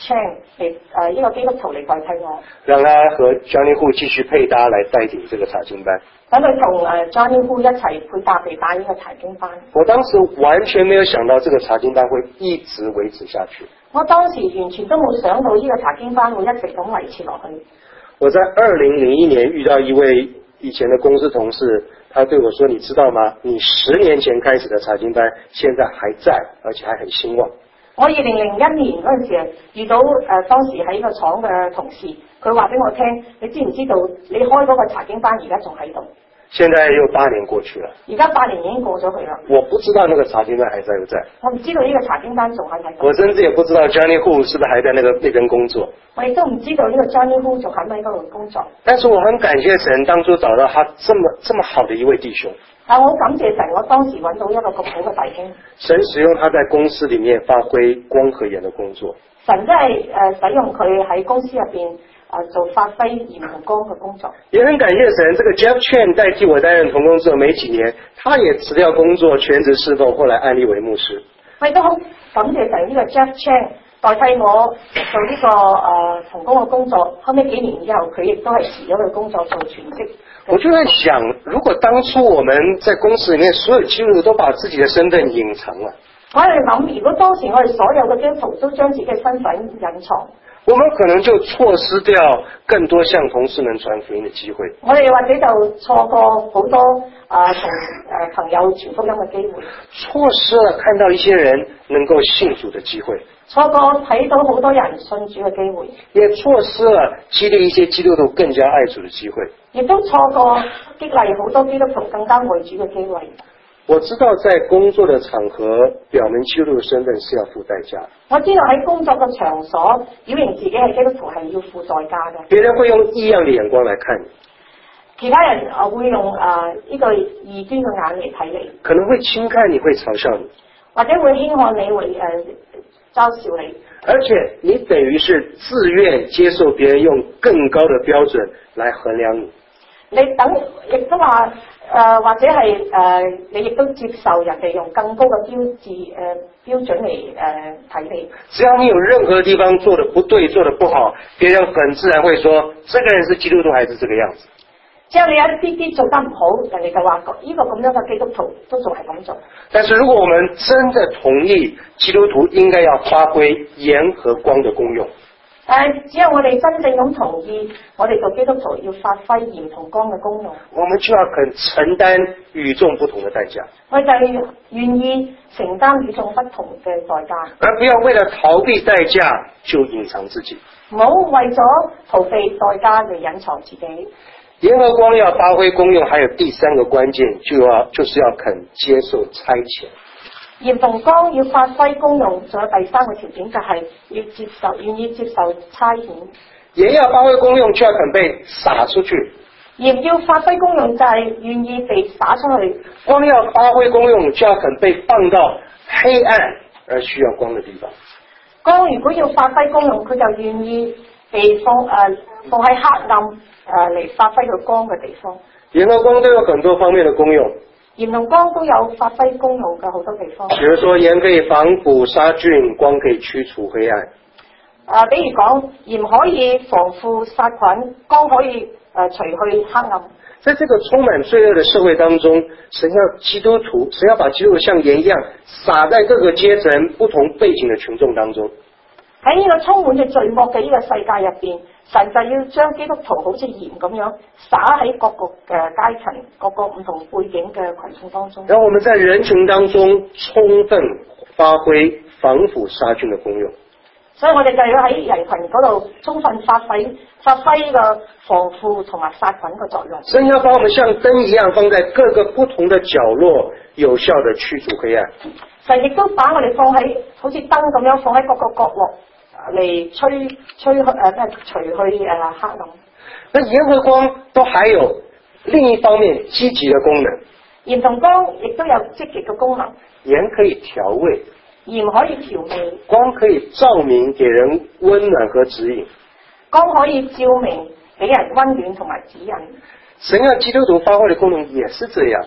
Chan 嚟誒一個基督徒嚟代替我， 讓他和 Johnny Hu 繼續配搭來帶領這個查經班。 等佢同誒 Johnny Hu 一齊配搭嚟帶呢個查經班。 我當時完全沒有想到這個查經班會一直維持下去。 我當時完全都冇想到呢個查經班會一直咁維持落去。 我在二零零一年遇到一位以前的公司同事，他對我說：你知道嗎？你十年前開始的查經班現在還在，而且還很興旺。 我二零零一年嗰陣時遇到誒、呃、當時喺個廠嘅同事，佢話俾我聽：你知唔知道你開嗰個查經班而家仲喺度？ 現在又八年過去了， 而家八年已經過咗去啦。 我不知道那個查經班還在不在。 我唔知道呢個查經班仲喺喺度。 我甚至也不知道 Johnny Hu 是不是還在那個那邊工作。 我亦都唔知道呢個 Johnny Hu 仲喺唔喺嗰度工作。 但是我很感謝神當初找到他這麼這麼好的一位弟兄。 但我好感謝神，我當時揾到一個咁好嘅弟兄。 神使用他在公司裡面發揮光和鹽的工作。 神真係誒使用佢喺公司入邊。呃，做發揮鹽同光嘅工作， 也很感謝神。這個 Jeff Chen 代替我擔任同工之後沒幾年，他也辭掉工作，全職侍奉，後來安立為牧師。 我亦都好感謝神呢個 Jeff Chen 代替我做呢、這個誒同工嘅工作。後尾幾年之後，佢亦都係辭咗佢工作做全職。 我就在想，如果當初我們在公司裡面所有基督徒都把自己的身份隱藏了， 我喺度諗，如果當時我哋所有嘅基督徒都將自己嘅身份隱藏， 我們可能就錯失掉更多向同事們傳福音的機會。 我哋或者就錯過好多啊同誒朋友傳福音嘅機會， 錯失了看到一些人能夠信主的機會， 錯過睇到好多人信主嘅機會， 也錯失了激勵一些基督徒更加愛主的機會， 亦都錯過激勵好多基督徒更加愛主嘅機會。 我知道在工作的場合表明基督徒的身份是要付代價。 我知道喺工作嘅場所表明自己係基督徒係要付代價嘅。 別人會用異樣的眼光來看你， 其他人啊會用啊呢、呃這個異端嘅眼嚟睇你， 可能會輕看你，會嘲笑你， 或者會輕看你，會誒、呃、嘲笑你。 而且你等於是自願接受別人用更高的標準來衡量你。 你等亦都話誒、呃，或者係誒、呃，你亦都接受人哋用更高嘅標誌誒、呃、標準嚟誒睇你。 只要你有任何地方做得不對、做得不好，別人很自然會說：這個人是基督徒還是這個樣子？ 只要你有一啲啲做得唔好，人哋就話呢個咁樣嘅基督徒都仲係咁做。 但是如果我們真的同意基督徒應該要發揮鹽和光的功用， 但係只有我哋真正咁同意，我哋做基督徒要發揮鹽同光嘅功用， 我們就要肯承擔與眾不同的代價。 我哋就願意承擔與眾不同嘅代價， 而不要為了逃避代價就隱藏自己。 唔好為咗逃避代價嚟隱藏自己。 鹽和光要發揮功用，還有第三個關鍵，就要就是要肯接受差遣。 鹽同光要發揮功用，仲有第三個條件就係要接受，願意接受差遣。 鹽要發揮功用，就要肯被撒出去。 鹽要發揮功用就係願意被撒出去。 光要發揮功用，就要肯被放到黑暗而需要光的地方。 光如果要發揮功用，佢就願意被放誒、呃、放喺黑暗誒嚟、呃、發揮到光嘅地方。 鹽和光都有很多方面的功用。 鹽同光都有發揮功用嘅好多地方。 比如說，鹽可以防腐殺菌，光可以驅除黑暗。 啊，比如講，鹽可以防腐殺菌，光可以誒、呃、除去黑暗。 在這個充滿罪惡的社會當中，神要基督徒，神要把基督徒像鹽一樣撒在各個階層、不同背景的群眾當中。 喺呢個充滿住罪惡嘅呢個世界入邊，神就要將基督徒好似鹽咁樣灑喺各個嘅階層、各個唔同背景嘅群眾當中。 然後我們在人群當中充分發揮防腐殺菌的功用。 所以我哋就要喺人群嗰度充分發揮發揮呢個防腐同埋殺菌嘅作用。 神要把我們像燈一樣放在各個不同的角落，有效地驅除黑暗。 神亦都把我哋放喺好似燈咁樣放喺各個角落嚟吹吹去誒，即係除去誒黑暗。 那鹽和光都還有另一方面積極的功能。 鹽同光亦都有積極嘅功能。 鹽可以調味， 鹽可以調味， 光可以照明，給人溫暖和指引。 光可以照明，俾人溫暖同埋指引。 神要基督徒發揮的功能也是這樣。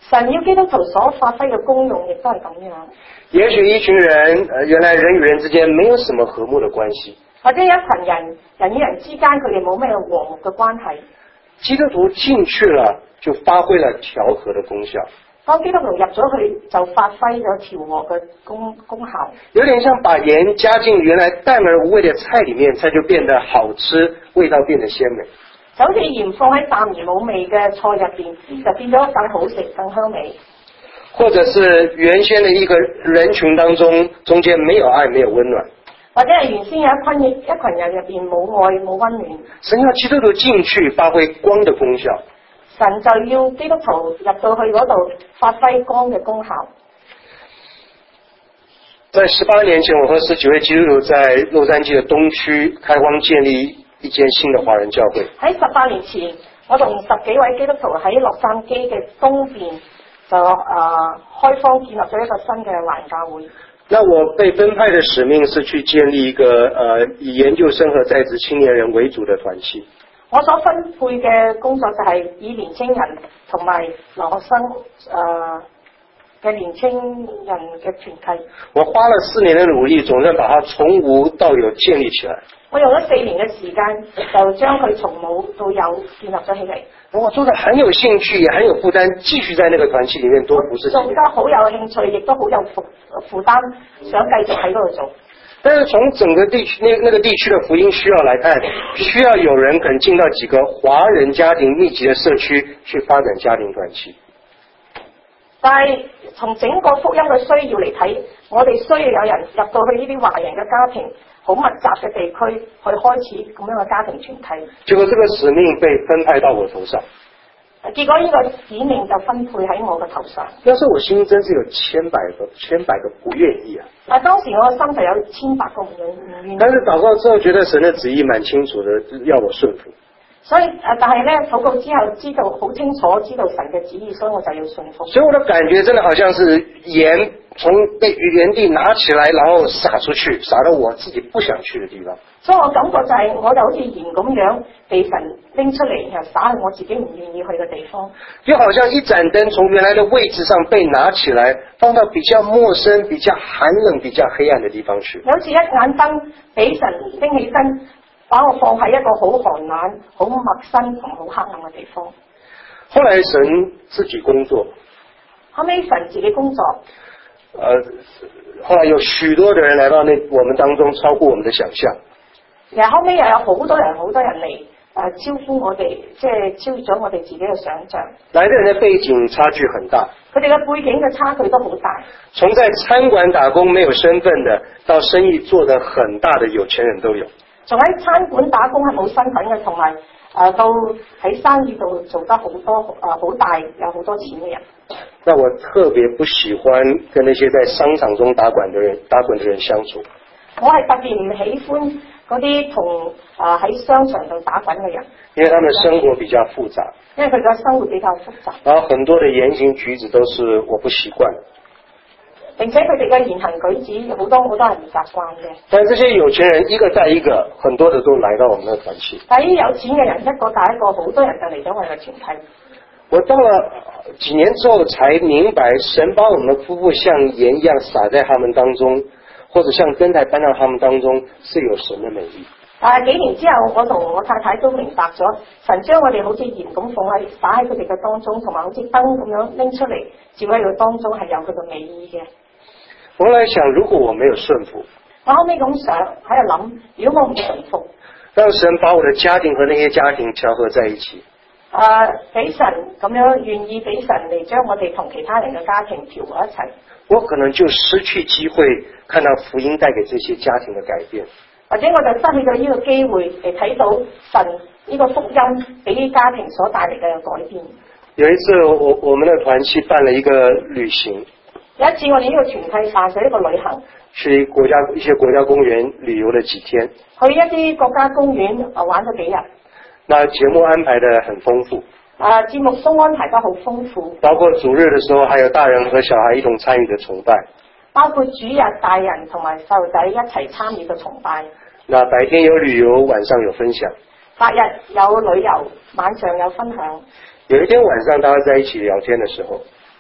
神要基督徒所發揮嘅功用，亦都係咁樣。 也許一群人，呃，原來人與人之間沒有什麼和睦的關係， 或者有一群人，人與人之間佢哋冇咩和睦嘅關係。 基督徒進去了，就發揮了調和的功效。 當基督徒入咗去，就發揮咗調和嘅功功效。 有點像把鹽加進原來淡而無味的菜裡面，菜就變得好吃，味道變得鮮美。 就好似鹽放喺淡而冇味嘅菜入邊，就變咗更好食、更香美。 或者是原先的一個人群當中，中間沒有愛、沒有溫暖。 或者係原先有一群一群人入邊冇愛、冇溫暖。 神要基督徒進去，發揮光的功效。 神就要基督徒入到去嗰度發揮光嘅功效。 在十八年前，我和十幾位基督徒在洛杉磯的東區開荒建立一間新的華人教會。 喺十八年前，我同十幾位基督徒喺洛杉磯嘅東邊就誒、呃、開荒建立咗一個新嘅華人教會。 那我被分派的使命是去建立一個呃以研究生和在職青年人為主的團契。 我所分配嘅工作就係以年青人同埋留學生誒嘅年青人嘅團契。 我花了四年的努力，總算把它從無到有建立起來。 我用咗四年嘅時間，就將佢從冇到有建立咗起嚟。 我做得很有興趣，也很有負擔，繼續在那個團契裡面多服侍。 做得好有興趣，亦都好有負負擔，想繼續喺嗰度做。 但是從整個地區那那個地區的福音需要來看，需要有人肯進到幾個華人家庭密集的社區去發展家庭團契。 但係從整個福音嘅需要嚟睇，我哋需要有人入到去呢啲華人嘅家庭好密集嘅地區去開始咁樣嘅家庭團契。 結果這個使命被分派到我頭上。 結果呢個使命就分配喺我嘅頭上。 那時候我心真是有千百個千百個不願意啊！ 啊，當時我心就有千百個唔願意。 但是禱告之後，覺得神的旨意蠻清楚的，要我順服。 所以誒，但係咧禱告之後，知道好清楚，知道神嘅旨意，所以我就要順服。 所以我的感覺真的好像是鹽從被原地拿起來，然後撒出去，撒到我自己不想去的地方。 所以我感覺就係、是，我就好似鹽咁樣被神拎出嚟，然後撒去我自己唔願意去嘅地方。 就好像一盞燈從原來的位置上被拿起來，放到比較陌生、比較寒冷、比較黑暗的地方去。 好似一盞燈俾神拎起身，把我放喺一個好寒冷、好陌生同好黑暗嘅地方。 後來神自己工作， 後尾神自己工作。 呃，後來有許多的人來到那我們當中，超過我們的想象。 然後後尾又有好多人好多人嚟誒、呃、招呼我哋，即係超越咗我哋自己嘅想象。 來的人的背景差距很大， 佢哋嘅背景嘅差距都好大。從在餐館打工沒有身份的，到生意做得很大的有錢人都有。 從喺餐館打工係冇身份嘅，同埋誒到喺生意度做得好多誒好、呃、大有好多錢嘅人。 那我特別不喜歡跟那些在商場中打滾的人打滾的人相處。 我係特別唔喜歡嗰啲同誒喺商場度打滾嘅人， 因為他們生活比較複雜， 因為佢嘅生活比較複雜， 然後很多的言行舉止都是我不習慣， 並且佢哋嘅言行舉止好多好多人唔習慣嘅。 但這些有錢人一個帶一個，很多的都來到我們的團契。 但係有錢嘅人一個帶一個，好多人就嚟咗我哋嘅團契。 我到了幾年之後才明白，神把我們的夫婦像鹽一樣撒在他們當中，或者像燈台搬到他們當中，是有神的美意。 但係幾年之後，我同我太太都明白咗，神將我哋好似鹽咁放喺撒喺佢哋嘅當中，同埋好似燈咁樣拎出嚟照喺佢當中，係有佢嘅美意嘅。 我來想，如果我沒有順服， 我後尾咁想喺度諗，如果我唔順服， 讓神把我的家庭和那些家庭調和在一起。 誒、呃，俾神咁樣願意俾神嚟將我哋同其他人嘅家庭調和一齊， 我可能就失去機會看到福音帶給這些家庭的改變， 或者我就失去咗呢個機會嚟睇到神呢個福音俾啲家庭所帶嚟嘅改變。 有一次我，我我們的團契辦了一個旅行， 有一次我哋呢個團契辦咗一個旅行， 去國家一些國家公園旅遊了幾天， 去一啲國家公園玩咗幾日。 那節目安排得很豐富， 啊，節目都安排得好豐富， 包括主日的時候，還有大人和小孩一同參與的崇拜， 包括主日大人同埋細路仔一齊參與嘅崇拜。 那白天有旅遊，晚上有分享， 白日有旅遊，晚上有分享。 有一天晚上大家在一起聊天的時候，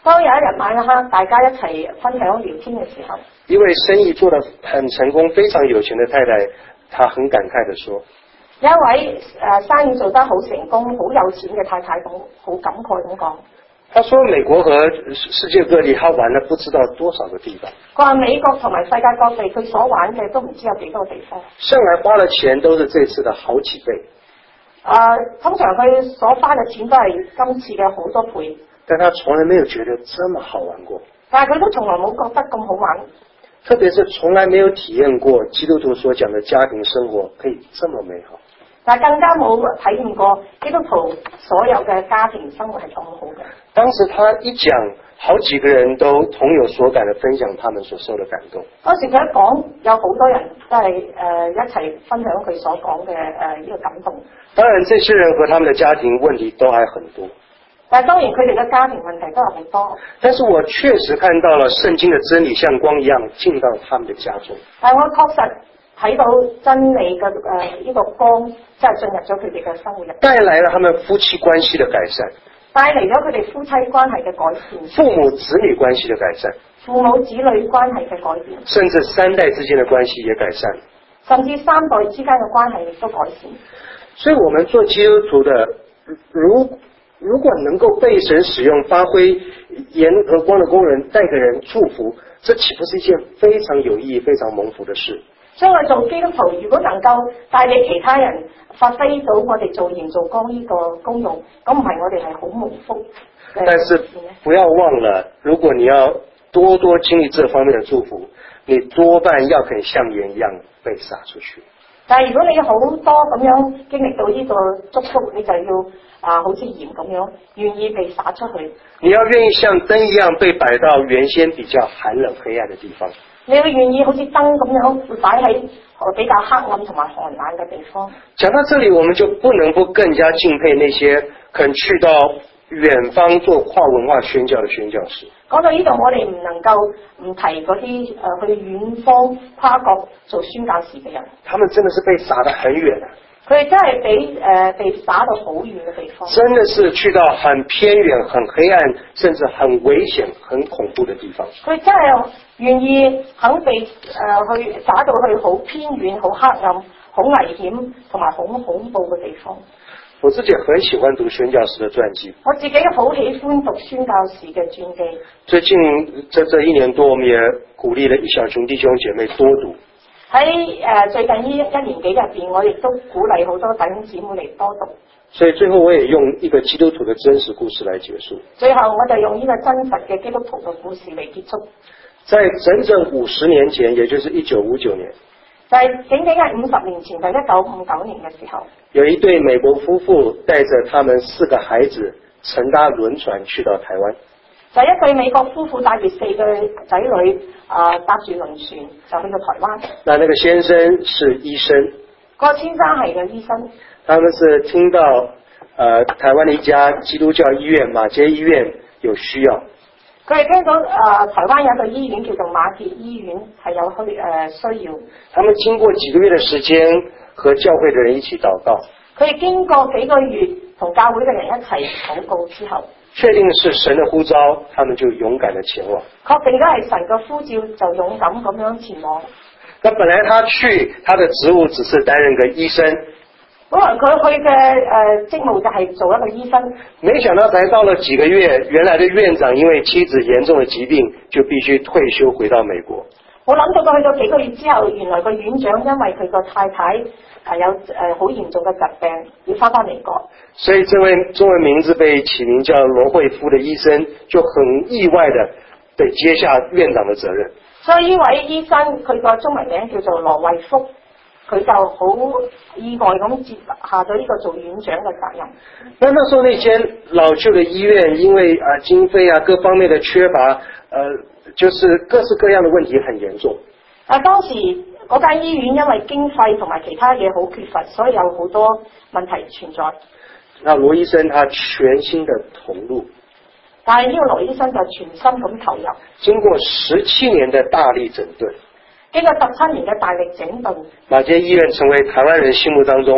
當有一日晚黑，大家一齊分享聊天嘅時候， 一位生意做得很成功、非常有錢的太太，她很感慨地說： 有一位誒、呃、生意做得好成功、好有錢嘅太太咁，好感慨咁講。 他說美國和世界各地他玩了不知道多少個地方。 佢話美國同埋世界各地佢所玩嘅都唔知有幾多個地方。 向來花的錢都是這次的好幾倍。 誒、呃，通常佢所花嘅錢都係今次嘅好多倍。 但他從來沒有覺得這麼好玩過。 但係佢都從來冇覺得咁好玩。 特別是從來沒有體驗過基督徒所講的家庭生活可以這麼美好。 但係更加冇體驗過基督徒所有嘅家庭生活係咁好嘅。當時他一講，好幾個人都同有所感地分享他們所受的感動。 當時佢一講，有好多人都係誒、呃、一齊分享佢所講嘅誒呢個感動。 當然，這些人和他們的家庭問題都還很多。 但係當然佢哋嘅家庭問題都係好多。但是我確實看到了聖經的真理像光一樣進到他們的家中。 但我確實睇到真理嘅誒呢個光，即係進入咗佢哋嘅生活入， 帶來了他們夫妻關係的改善， 帶嚟咗佢哋夫妻關係嘅改善， 父母子女關係的改善， 父母子女關係嘅改變， 甚至三代之間的關係也改善， 甚至三代之間嘅關係亦都改善。 所以我們做基督徒的，如如果能夠被神使用，發揮鹽和光的功能，帶給人祝福，這豈不是一件非常有意義、非常蒙福的事？ 所以我做基督徒，如果能夠帶俾其他人發揮到我哋做鹽做光呢個功用，咁唔係我哋係好蒙福。 但是不要忘了，如果你要多多經歷這方面的祝福，你多半要肯像鹽一樣被撒出去。 但係如果你好多咁樣經歷到呢個祝福，你就要啊，好似鹽咁樣，願意被撒出去。 你要願意像燈一樣被擺到原先比較寒冷黑暗的地方。 你要願意好似燈咁樣會擺喺比較黑暗同埋寒冷嘅地方。 講到這裏，我們就不能不更加敬佩那些肯去到遠方做跨文化宣教的宣教士。 講到呢度，我哋唔能夠唔提嗰啲誒去遠方跨國做宣教士嘅人。 他們真的是被撒得很遠啊！ 佢哋真係俾誒被撒到好遠嘅地方。 真的是去到很偏遠、很黑暗，甚至很危險、很恐怖的地方。 佢真係願意肯被誒、呃、去撒到去好偏遠、好黑暗、好危險同埋好恐怖嘅地方。 我自己很喜歡讀宣教士的傳記。 我自己好喜歡讀宣教士嘅傳記。 最近這這一年多，我們也鼓勵了一小群弟兄姐妹多讀。 喺誒、呃、最近呢一年幾入邊，我亦都鼓勵好多弟兄姊妹嚟多讀。 所以最後我也用一個基督徒的真實故事來結束。 最後我就用呢個真實嘅基督徒嘅故事嚟結束。 在整整五十年前，也就是一九五九年。 就係整整係五十年前，就一九五九年嘅時候， 有一對美國夫婦帶着他們四個孩子乘搭輪船去到台灣。 就一對美國夫婦帶住四個仔女啊、呃，搭住輪船就去到台灣。 那那個先生是醫生， 個先生係個醫生。 他們是聽到呃台灣的一家基督教醫院馬偕醫院有需要。 佢哋聽到誒、呃、台灣有一個醫院叫做馬偕醫院係有去誒、呃、需要。 他們經過幾個月的時間和教會的人一起禱告。 佢哋經過幾個月同教會嘅人一齊禱告之後， 確定是神的呼召，他們就勇敢地前往。 確定咗係神嘅呼召，就勇敢咁樣前往。 那本來他去，他的職務只是擔任個醫生。 本來佢去嘅誒職務就係做一個醫生。 沒想到才到了幾個月，原來的院長因為妻子嚴重的疾病，就必須退休回到美國。 我諗到佢去到幾個月之後，原來個院長因為佢個太太係有誒好嚴重嘅疾病，要翻返美國。所以這位中文名字被起名叫羅惠夫的醫生，就很意外的被接下院長的責任。 所以呢位醫生佢個中文名叫做羅惠夫，佢就好意外咁接下咗呢個做院長嘅責任。 那那時候那間老舊的醫院，因為啊經費啊各方面的缺乏，呃。就是各式各樣的問題很嚴重。 啊，當時嗰間醫院因為經費同埋其他嘢好缺乏，所以有好多問題存在。 那羅醫生他全心的投入， 但係呢個羅醫生就全心咁投入。 經過十七年的大力整頓， 經過十七年嘅大力整頓， 馬偕醫院成為台灣人心目當中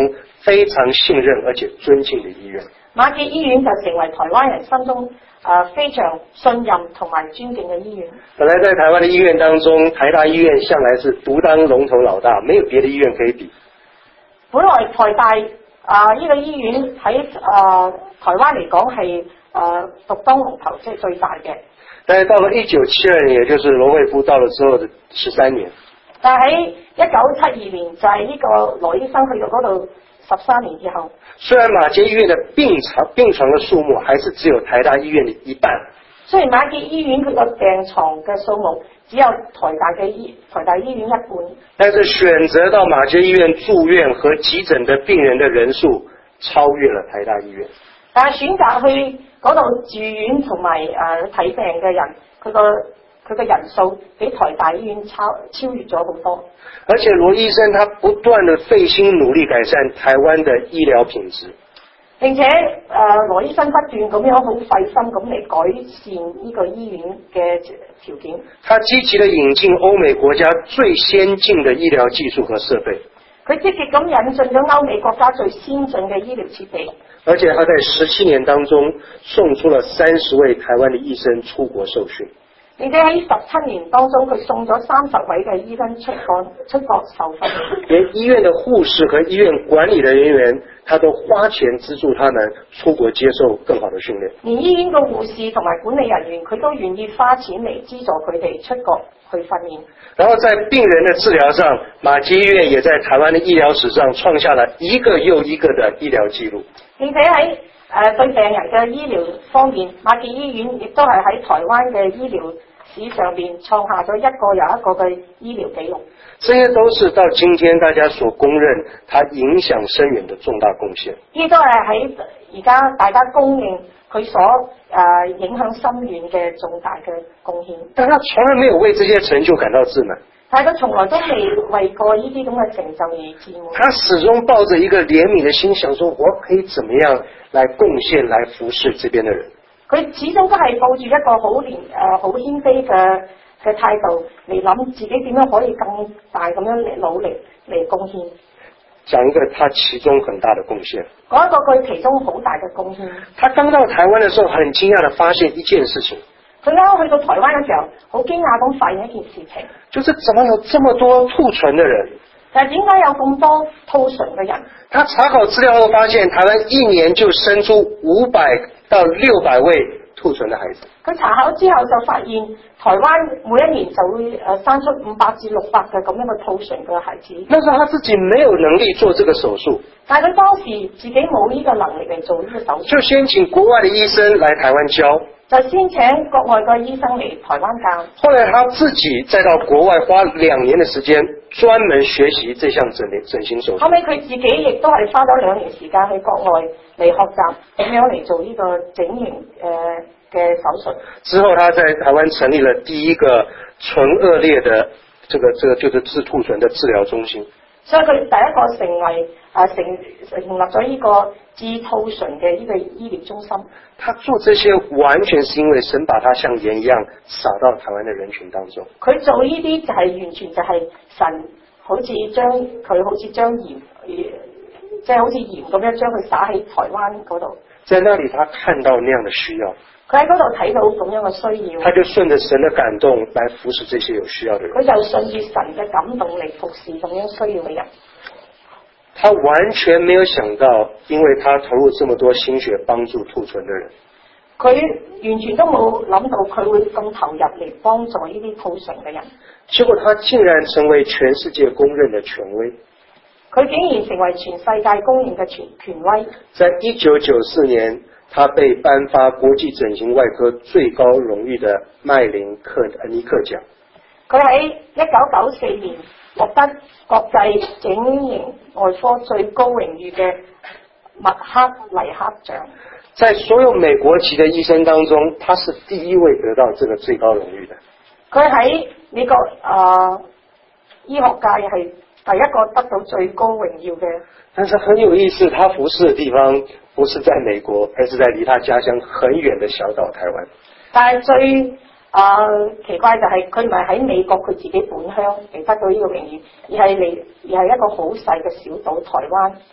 非常信任而且尊敬的医院。 馬偕醫院就成為台灣人心中呃非常信任同埋尊敬嘅醫院。 本來在台灣的醫院當中，台大醫院向來是獨當龍頭老大，沒有別的醫院可以比。 本來台大啊呢、呃這個醫院喺啊、呃、台灣嚟講係誒獨當龍頭，即係最大嘅。 但係到了一九七二年，也就是羅惠夫到了之後的十三年。 但係喺一九七二年，就係、是、呢個羅醫生去到嗰度十三年之後。 雖然馬偕醫院的病床病床的數目還是只有台大醫院的一半。 雖然馬偕醫院佢個病床嘅數目只有台大嘅醫台大醫院一半， 但是選擇到馬偕醫院住院和急診的病人的人數超越了台大醫院。 但係選擇去嗰度住院同埋誒睇病嘅人，佢個佢嘅人數比台大醫院超超越咗好多。 而且羅醫生他不斷的費心努力改善台灣的醫療品質。 並且誒、呃、羅醫生不斷咁樣好費心咁嚟改善呢個醫院嘅條件。他積極地引進歐美國家最先進的醫療技術和設備。 佢積極咁引進咗歐美國家最先進嘅醫療設備。 而且他在十七年當中送出了三十位台灣的醫生出國受訓。 並且喺十七年當中，佢送咗三十位嘅醫生出國出國受訓。 連醫院的護士和醫院管理的人員，他都花錢資助他們出國接受更好的訓練。 連醫院嘅護士同埋管理人員，佢都願意花錢嚟資助佢哋出國去訓練。 然後在病人的治療上，馬偕醫院也在台灣的醫療史上創下了一個又一個的醫療記錄。並且喺誒對病人嘅醫療方面，馬偕醫院亦都係喺台灣嘅醫療史上面創下咗一個又一個嘅醫療紀錄。 這些都是到今天大家所公認，它影響深遠的重大貢獻。 呢都係喺而家大家公認佢所誒、呃、影響深遠嘅重大嘅貢獻。 但他從來沒有為這些成就感到自滿。 但係佢從來都未為過呢啲咁嘅成就而自滿。 他始終抱着一個憐憫的心，想說我可以怎麼樣來貢獻、來服侍這邊的人。 佢始終都係抱住一個好憐誒好謙卑嘅嘅態度嚟諗自己點樣可以更大咁樣嚟努力嚟貢獻。 講一個他其中很大的貢獻。 講一個佢其中好大嘅貢獻。 他剛到台灣的時候，很驚訝地發現一件事情。 佢啱啱去到台灣嘅時候，好驚訝咁發現一件事情， 就是怎麼有這麼多兔唇的人？ 但係點解有咁多兔唇嘅人？ 他查考資料後發現，台灣一年就生出五百到六百位兔唇的孩子。 佢查考之後就發現，台灣每一年就會誒生出五百至六百嘅咁樣嘅兔唇嘅孩子。 那時候他自己沒有能力做這個手術， 但係佢當時自己冇呢個能力嚟做呢個手術， 就先請國外的醫生來台灣教。 就先請國外嘅醫生嚟台灣教。 後來他自己再到國外花兩年的時間，專門學習這項整整形手術。 後尾佢自己亦都係花咗兩年時間去國外嚟學習點樣嚟做呢個整形誒嘅手術。 之後他在台灣成立了第一個唇腭裂的這個這個就是治兔唇的治療中心。 所以佢第一個成為啊成成立咗呢個治兔唇嘅呢個醫療中心。 他做這些完全是因為神把他像鹽一樣撒到台灣的人群當中。 佢做呢啲就係完全就係神好似將佢好似將鹽，即係好似鹽咁樣將佢撒喺台灣嗰度。 在那裡，他看到那樣的需要。 佢喺嗰度睇到咁樣嘅需要。 他就順着神的感動來服侍這些有需要的人。 佢就順住神嘅感動嚟服侍咁樣需要嘅人。 他完全沒有想到，因為他投入這麼多心血幫助兔唇的人， 佢完全都冇諗到佢會咁投入嚟幫助呢啲兔唇嘅人。 結果他竟然成為全世界公認的權威。 佢竟然成為全世界公認嘅權權威。在一九九四年，他被頒發國際整形外科最高榮譽的麥林克恩尼克獎。 佢喺一九九四年獲得國際整形外科最高榮譽嘅麥克黎克獎。 在所有美國籍的醫生當中，他是第一位得到這個最高榮譽的。 佢喺美國啊、呃、醫學界係第一個得到最高榮耀嘅。 但是很有意思，他服侍的地方不是在美國，而是在離他家鄉很遠的小島台灣。 但係最啊、呃、奇怪就係佢唔係喺美國佢自己本鄉嚟得到呢個榮譽，而係嚟而係一個好細嘅小島台灣。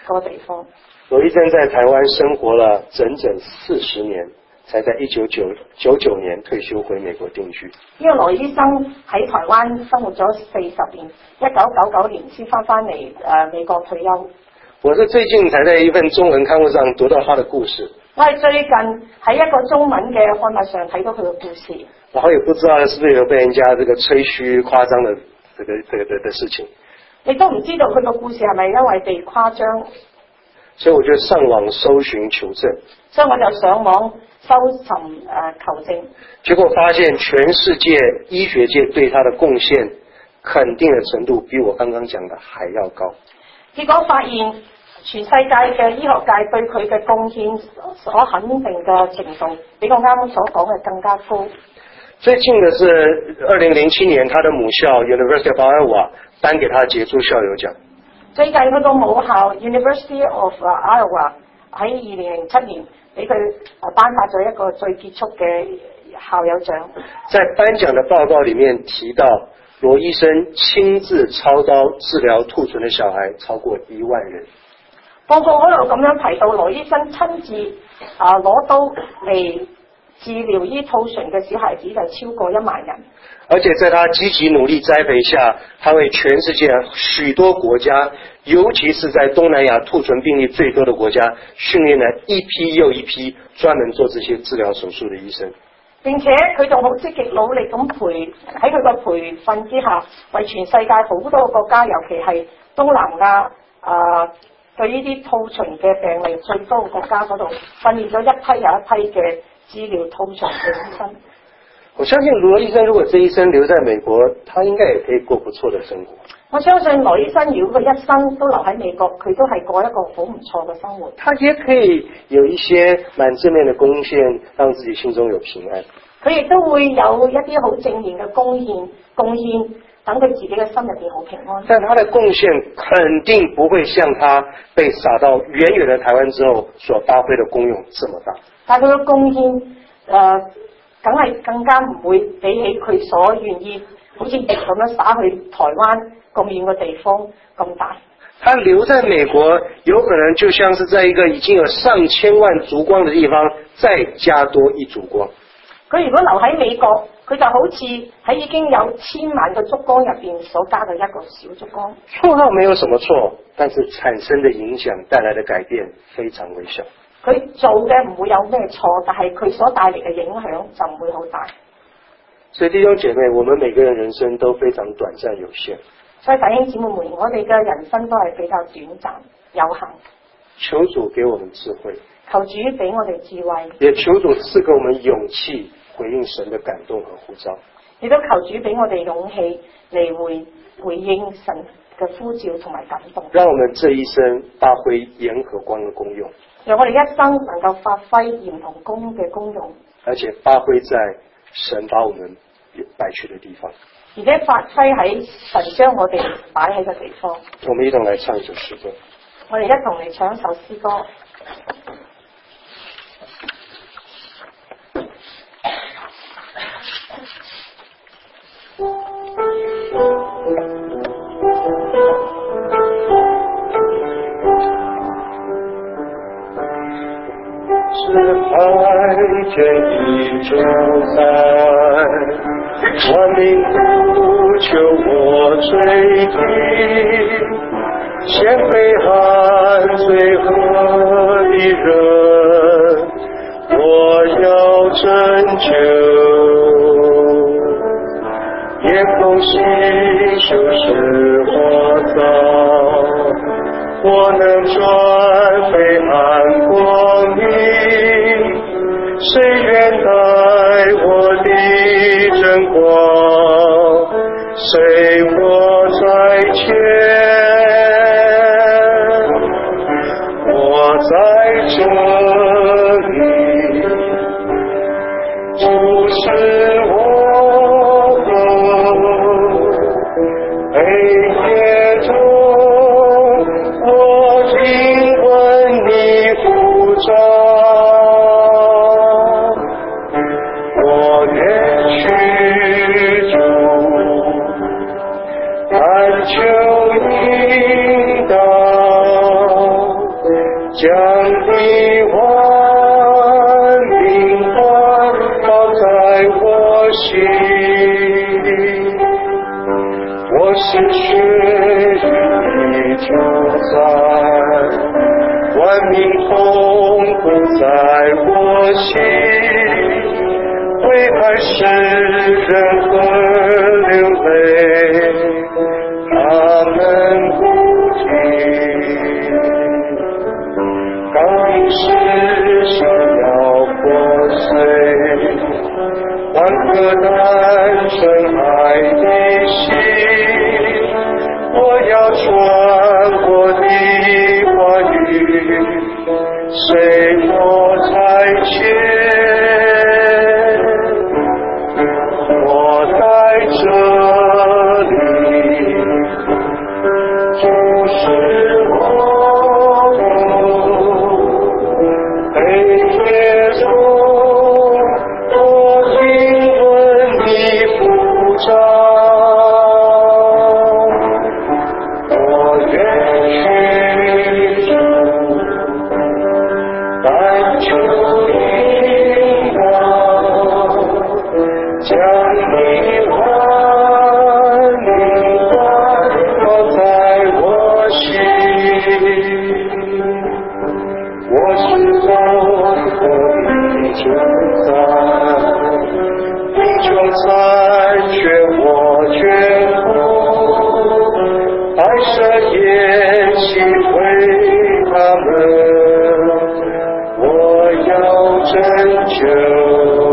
個地方。 羅醫生在台灣生活了整整四十年，才在一九九九年退休回美國定居。 呢個羅醫生喺台灣生活咗四十年，一九九九年先翻返嚟誒美國退休。 我是最近才在一份中文刊物上讀到他的故事。 我係最近喺一個中文嘅刊物上睇到佢嘅故事。 然後也不知道是不是有被人家這個吹噓誇張的這個這個的的事情。 你都唔知道佢個故事係咪因為被誇張？ 所以我就上網搜尋求證。 所以我就上網搜尋誒、呃、求證。 結果發現全世界醫學界對他的貢獻肯定的程度比我剛剛講的還要高。結果發現全世界嘅醫學界對佢嘅貢獻所肯定嘅程度，比我啱啱所講嘅更加高。 最近的是二零零七年，他的母校 University of Iowa 頒給他傑出校友獎。 最近佢個母校 University of Iowa 喺二零零七年俾佢頒發咗一個最傑出嘅校友獎。 在頒獎的報告裡面提到，羅醫生親自操刀治療兔唇的小孩超過一萬人。 報告嗰度咁樣提到，羅醫生親自啊攞刀嚟治療醫兔唇嘅小孩子就超過一萬人。 而且在他積極努力栽培下，他為全世界許多國家，尤其是在東南亞兔唇病例最多的國家，訓練了一批又一批專門做這些治療手術的醫生。 並且佢仲好積極努力咁培喺佢個培訓之下，為全世界好多個國家，尤其係東南亞啊、呃，對呢啲兔唇嘅病例最多嘅國家嗰度，訓練咗一批又一批嘅治療兔唇嘅醫生。 我相信羅醫生如果這一生留在美國，他應該也可以過不錯的生活。 我相信羅醫生如果佢一生都留喺美國，佢都係過一個好唔錯嘅生活。 他也可以有一些蠻正面的貢獻，讓自己心中有平安。 佢亦都會有一啲好正面嘅貢獻貢獻，等佢自己嘅心入邊好平安。 但他的貢獻肯定不會像他被撒到遠遠的台灣之後所發揮的功用這麼大。 但佢嘅貢獻誒，梗係更加唔會比起佢所願意好似咁樣撒去台灣咁遠嘅地方咁大。 他留在美國，有可能就像是在一個已經有上千萬燭光的地方，再加多一燭光。 佢如果留喺美國，佢就好似喺已經有千萬個燭光入邊所加嘅一個小燭光。 綽號沒有什麼錯，但是產生的影響帶來的改變非常微小。 佢做嘅唔會有咩錯，但係佢所帶嚟嘅影響就唔會好大。 所以弟兄姐妹，我們每個人人生都非常短暫有限。 所以弟兄姊妹們，我哋嘅人生都係比較短暫有限。 求主給我們智慧， 求主俾我哋智慧， 也求主賜給我們勇氣回應神的感動和呼召。 亦都求主俾我哋勇氣嚟回回應神嘅呼召同埋感動。 讓我們這一生發揮鹽和光嘅功用， 讓我哋一生能夠發揮鹽同光嘅功用， 而且發揮在神把我們擺去的地方， 而且發揮喺神將我哋擺喺嘅地方。 我們一同來唱一首詩歌。 我哋一同嚟唱一首詩歌。 是海天一主宰，万民呼求我垂聽，謙卑和罪惡的人，我要拯救。夜空星宿是火灶，我能轉黑暗光明，誰願帶我的真光，誰活在前，我在這裡，主是我的黑夜中，我聽聞你呼召，我願去主，但求引導， 将你万名光照在我心，我是血与你同在，万民同步在我心，为爱世人和流泪，他们不停，刚是想要破碎，换个单纯爱的心，我要传我的话语，谁我才缺？我在这里，主是我被耶稣我灵魂的护照，我愿去主但求引导，将你万名光照在我心，我是风和地中在，地中残缺我眷顾，爱舍也心为他们，我要拯救。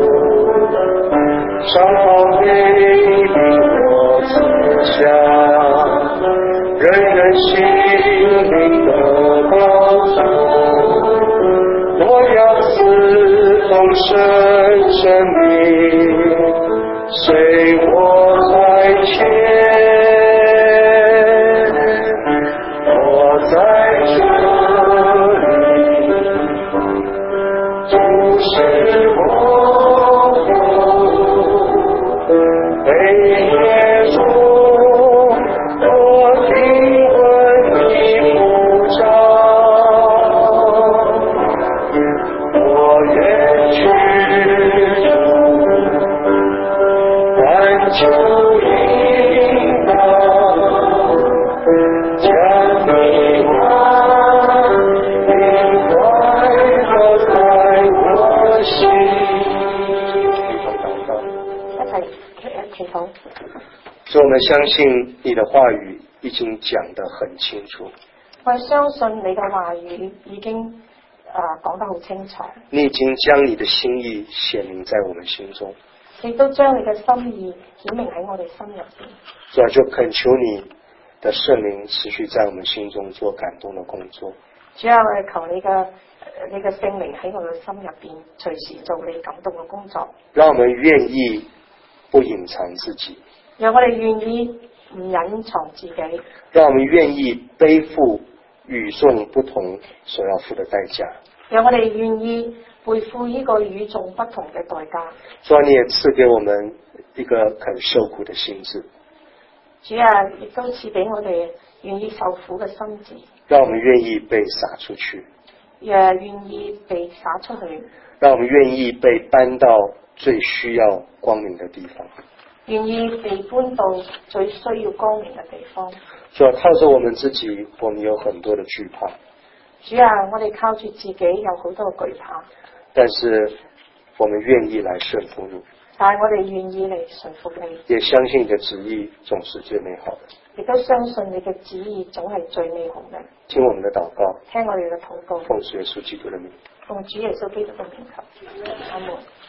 上好美丽我思想，人人心灵的帮助，我要赐丰盛生命，谁我才缺？我在这里，主是我被耶稣我灵魂的护照，我愿去主但求引导，将你万名光照在我心。所以我们相信你的话语已经讲得很清楚。 我相信你嘅話語已經誒、呃、講得好清楚。 你已經將你的心意顯明在我們心中。 亦都將你嘅心意顯明喺我哋心入邊。 所以就懇求你的聖靈持續在我們心中做感動的工作。 主要我哋求你嘅你嘅聖靈喺我嘅心入邊隨時做你感動嘅工作。 讓我們願意不隱藏自己。 讓我哋願意唔隱藏自己。 讓我們願意背負與眾不同所要付的代價。 讓我哋願意背負呢個與眾不同嘅代價。 主啊，你也賜給我們一個肯受苦的心志。 主啊，亦都賜俾我哋願意受苦嘅心志。 讓我們願意被撒出去。 也願意被撒出去。 讓我們願意被搬到最需要光明的地方。 願意被搬到最需要光明嘅地方。 主啊，靠着我們自己，我們有很多的懼怕。 主啊，我哋靠住自己有好多嘅懼怕。 但是我們願意來順服你。 但係我哋願意嚟順服你。 也相信你的旨意總是最美好的。 亦都相信你嘅旨意總係最美好嘅。 聽我們的禱告。 聽我哋嘅禱告。 奉主耶穌基督的名。 奉主耶穌基督嘅名求。阿門。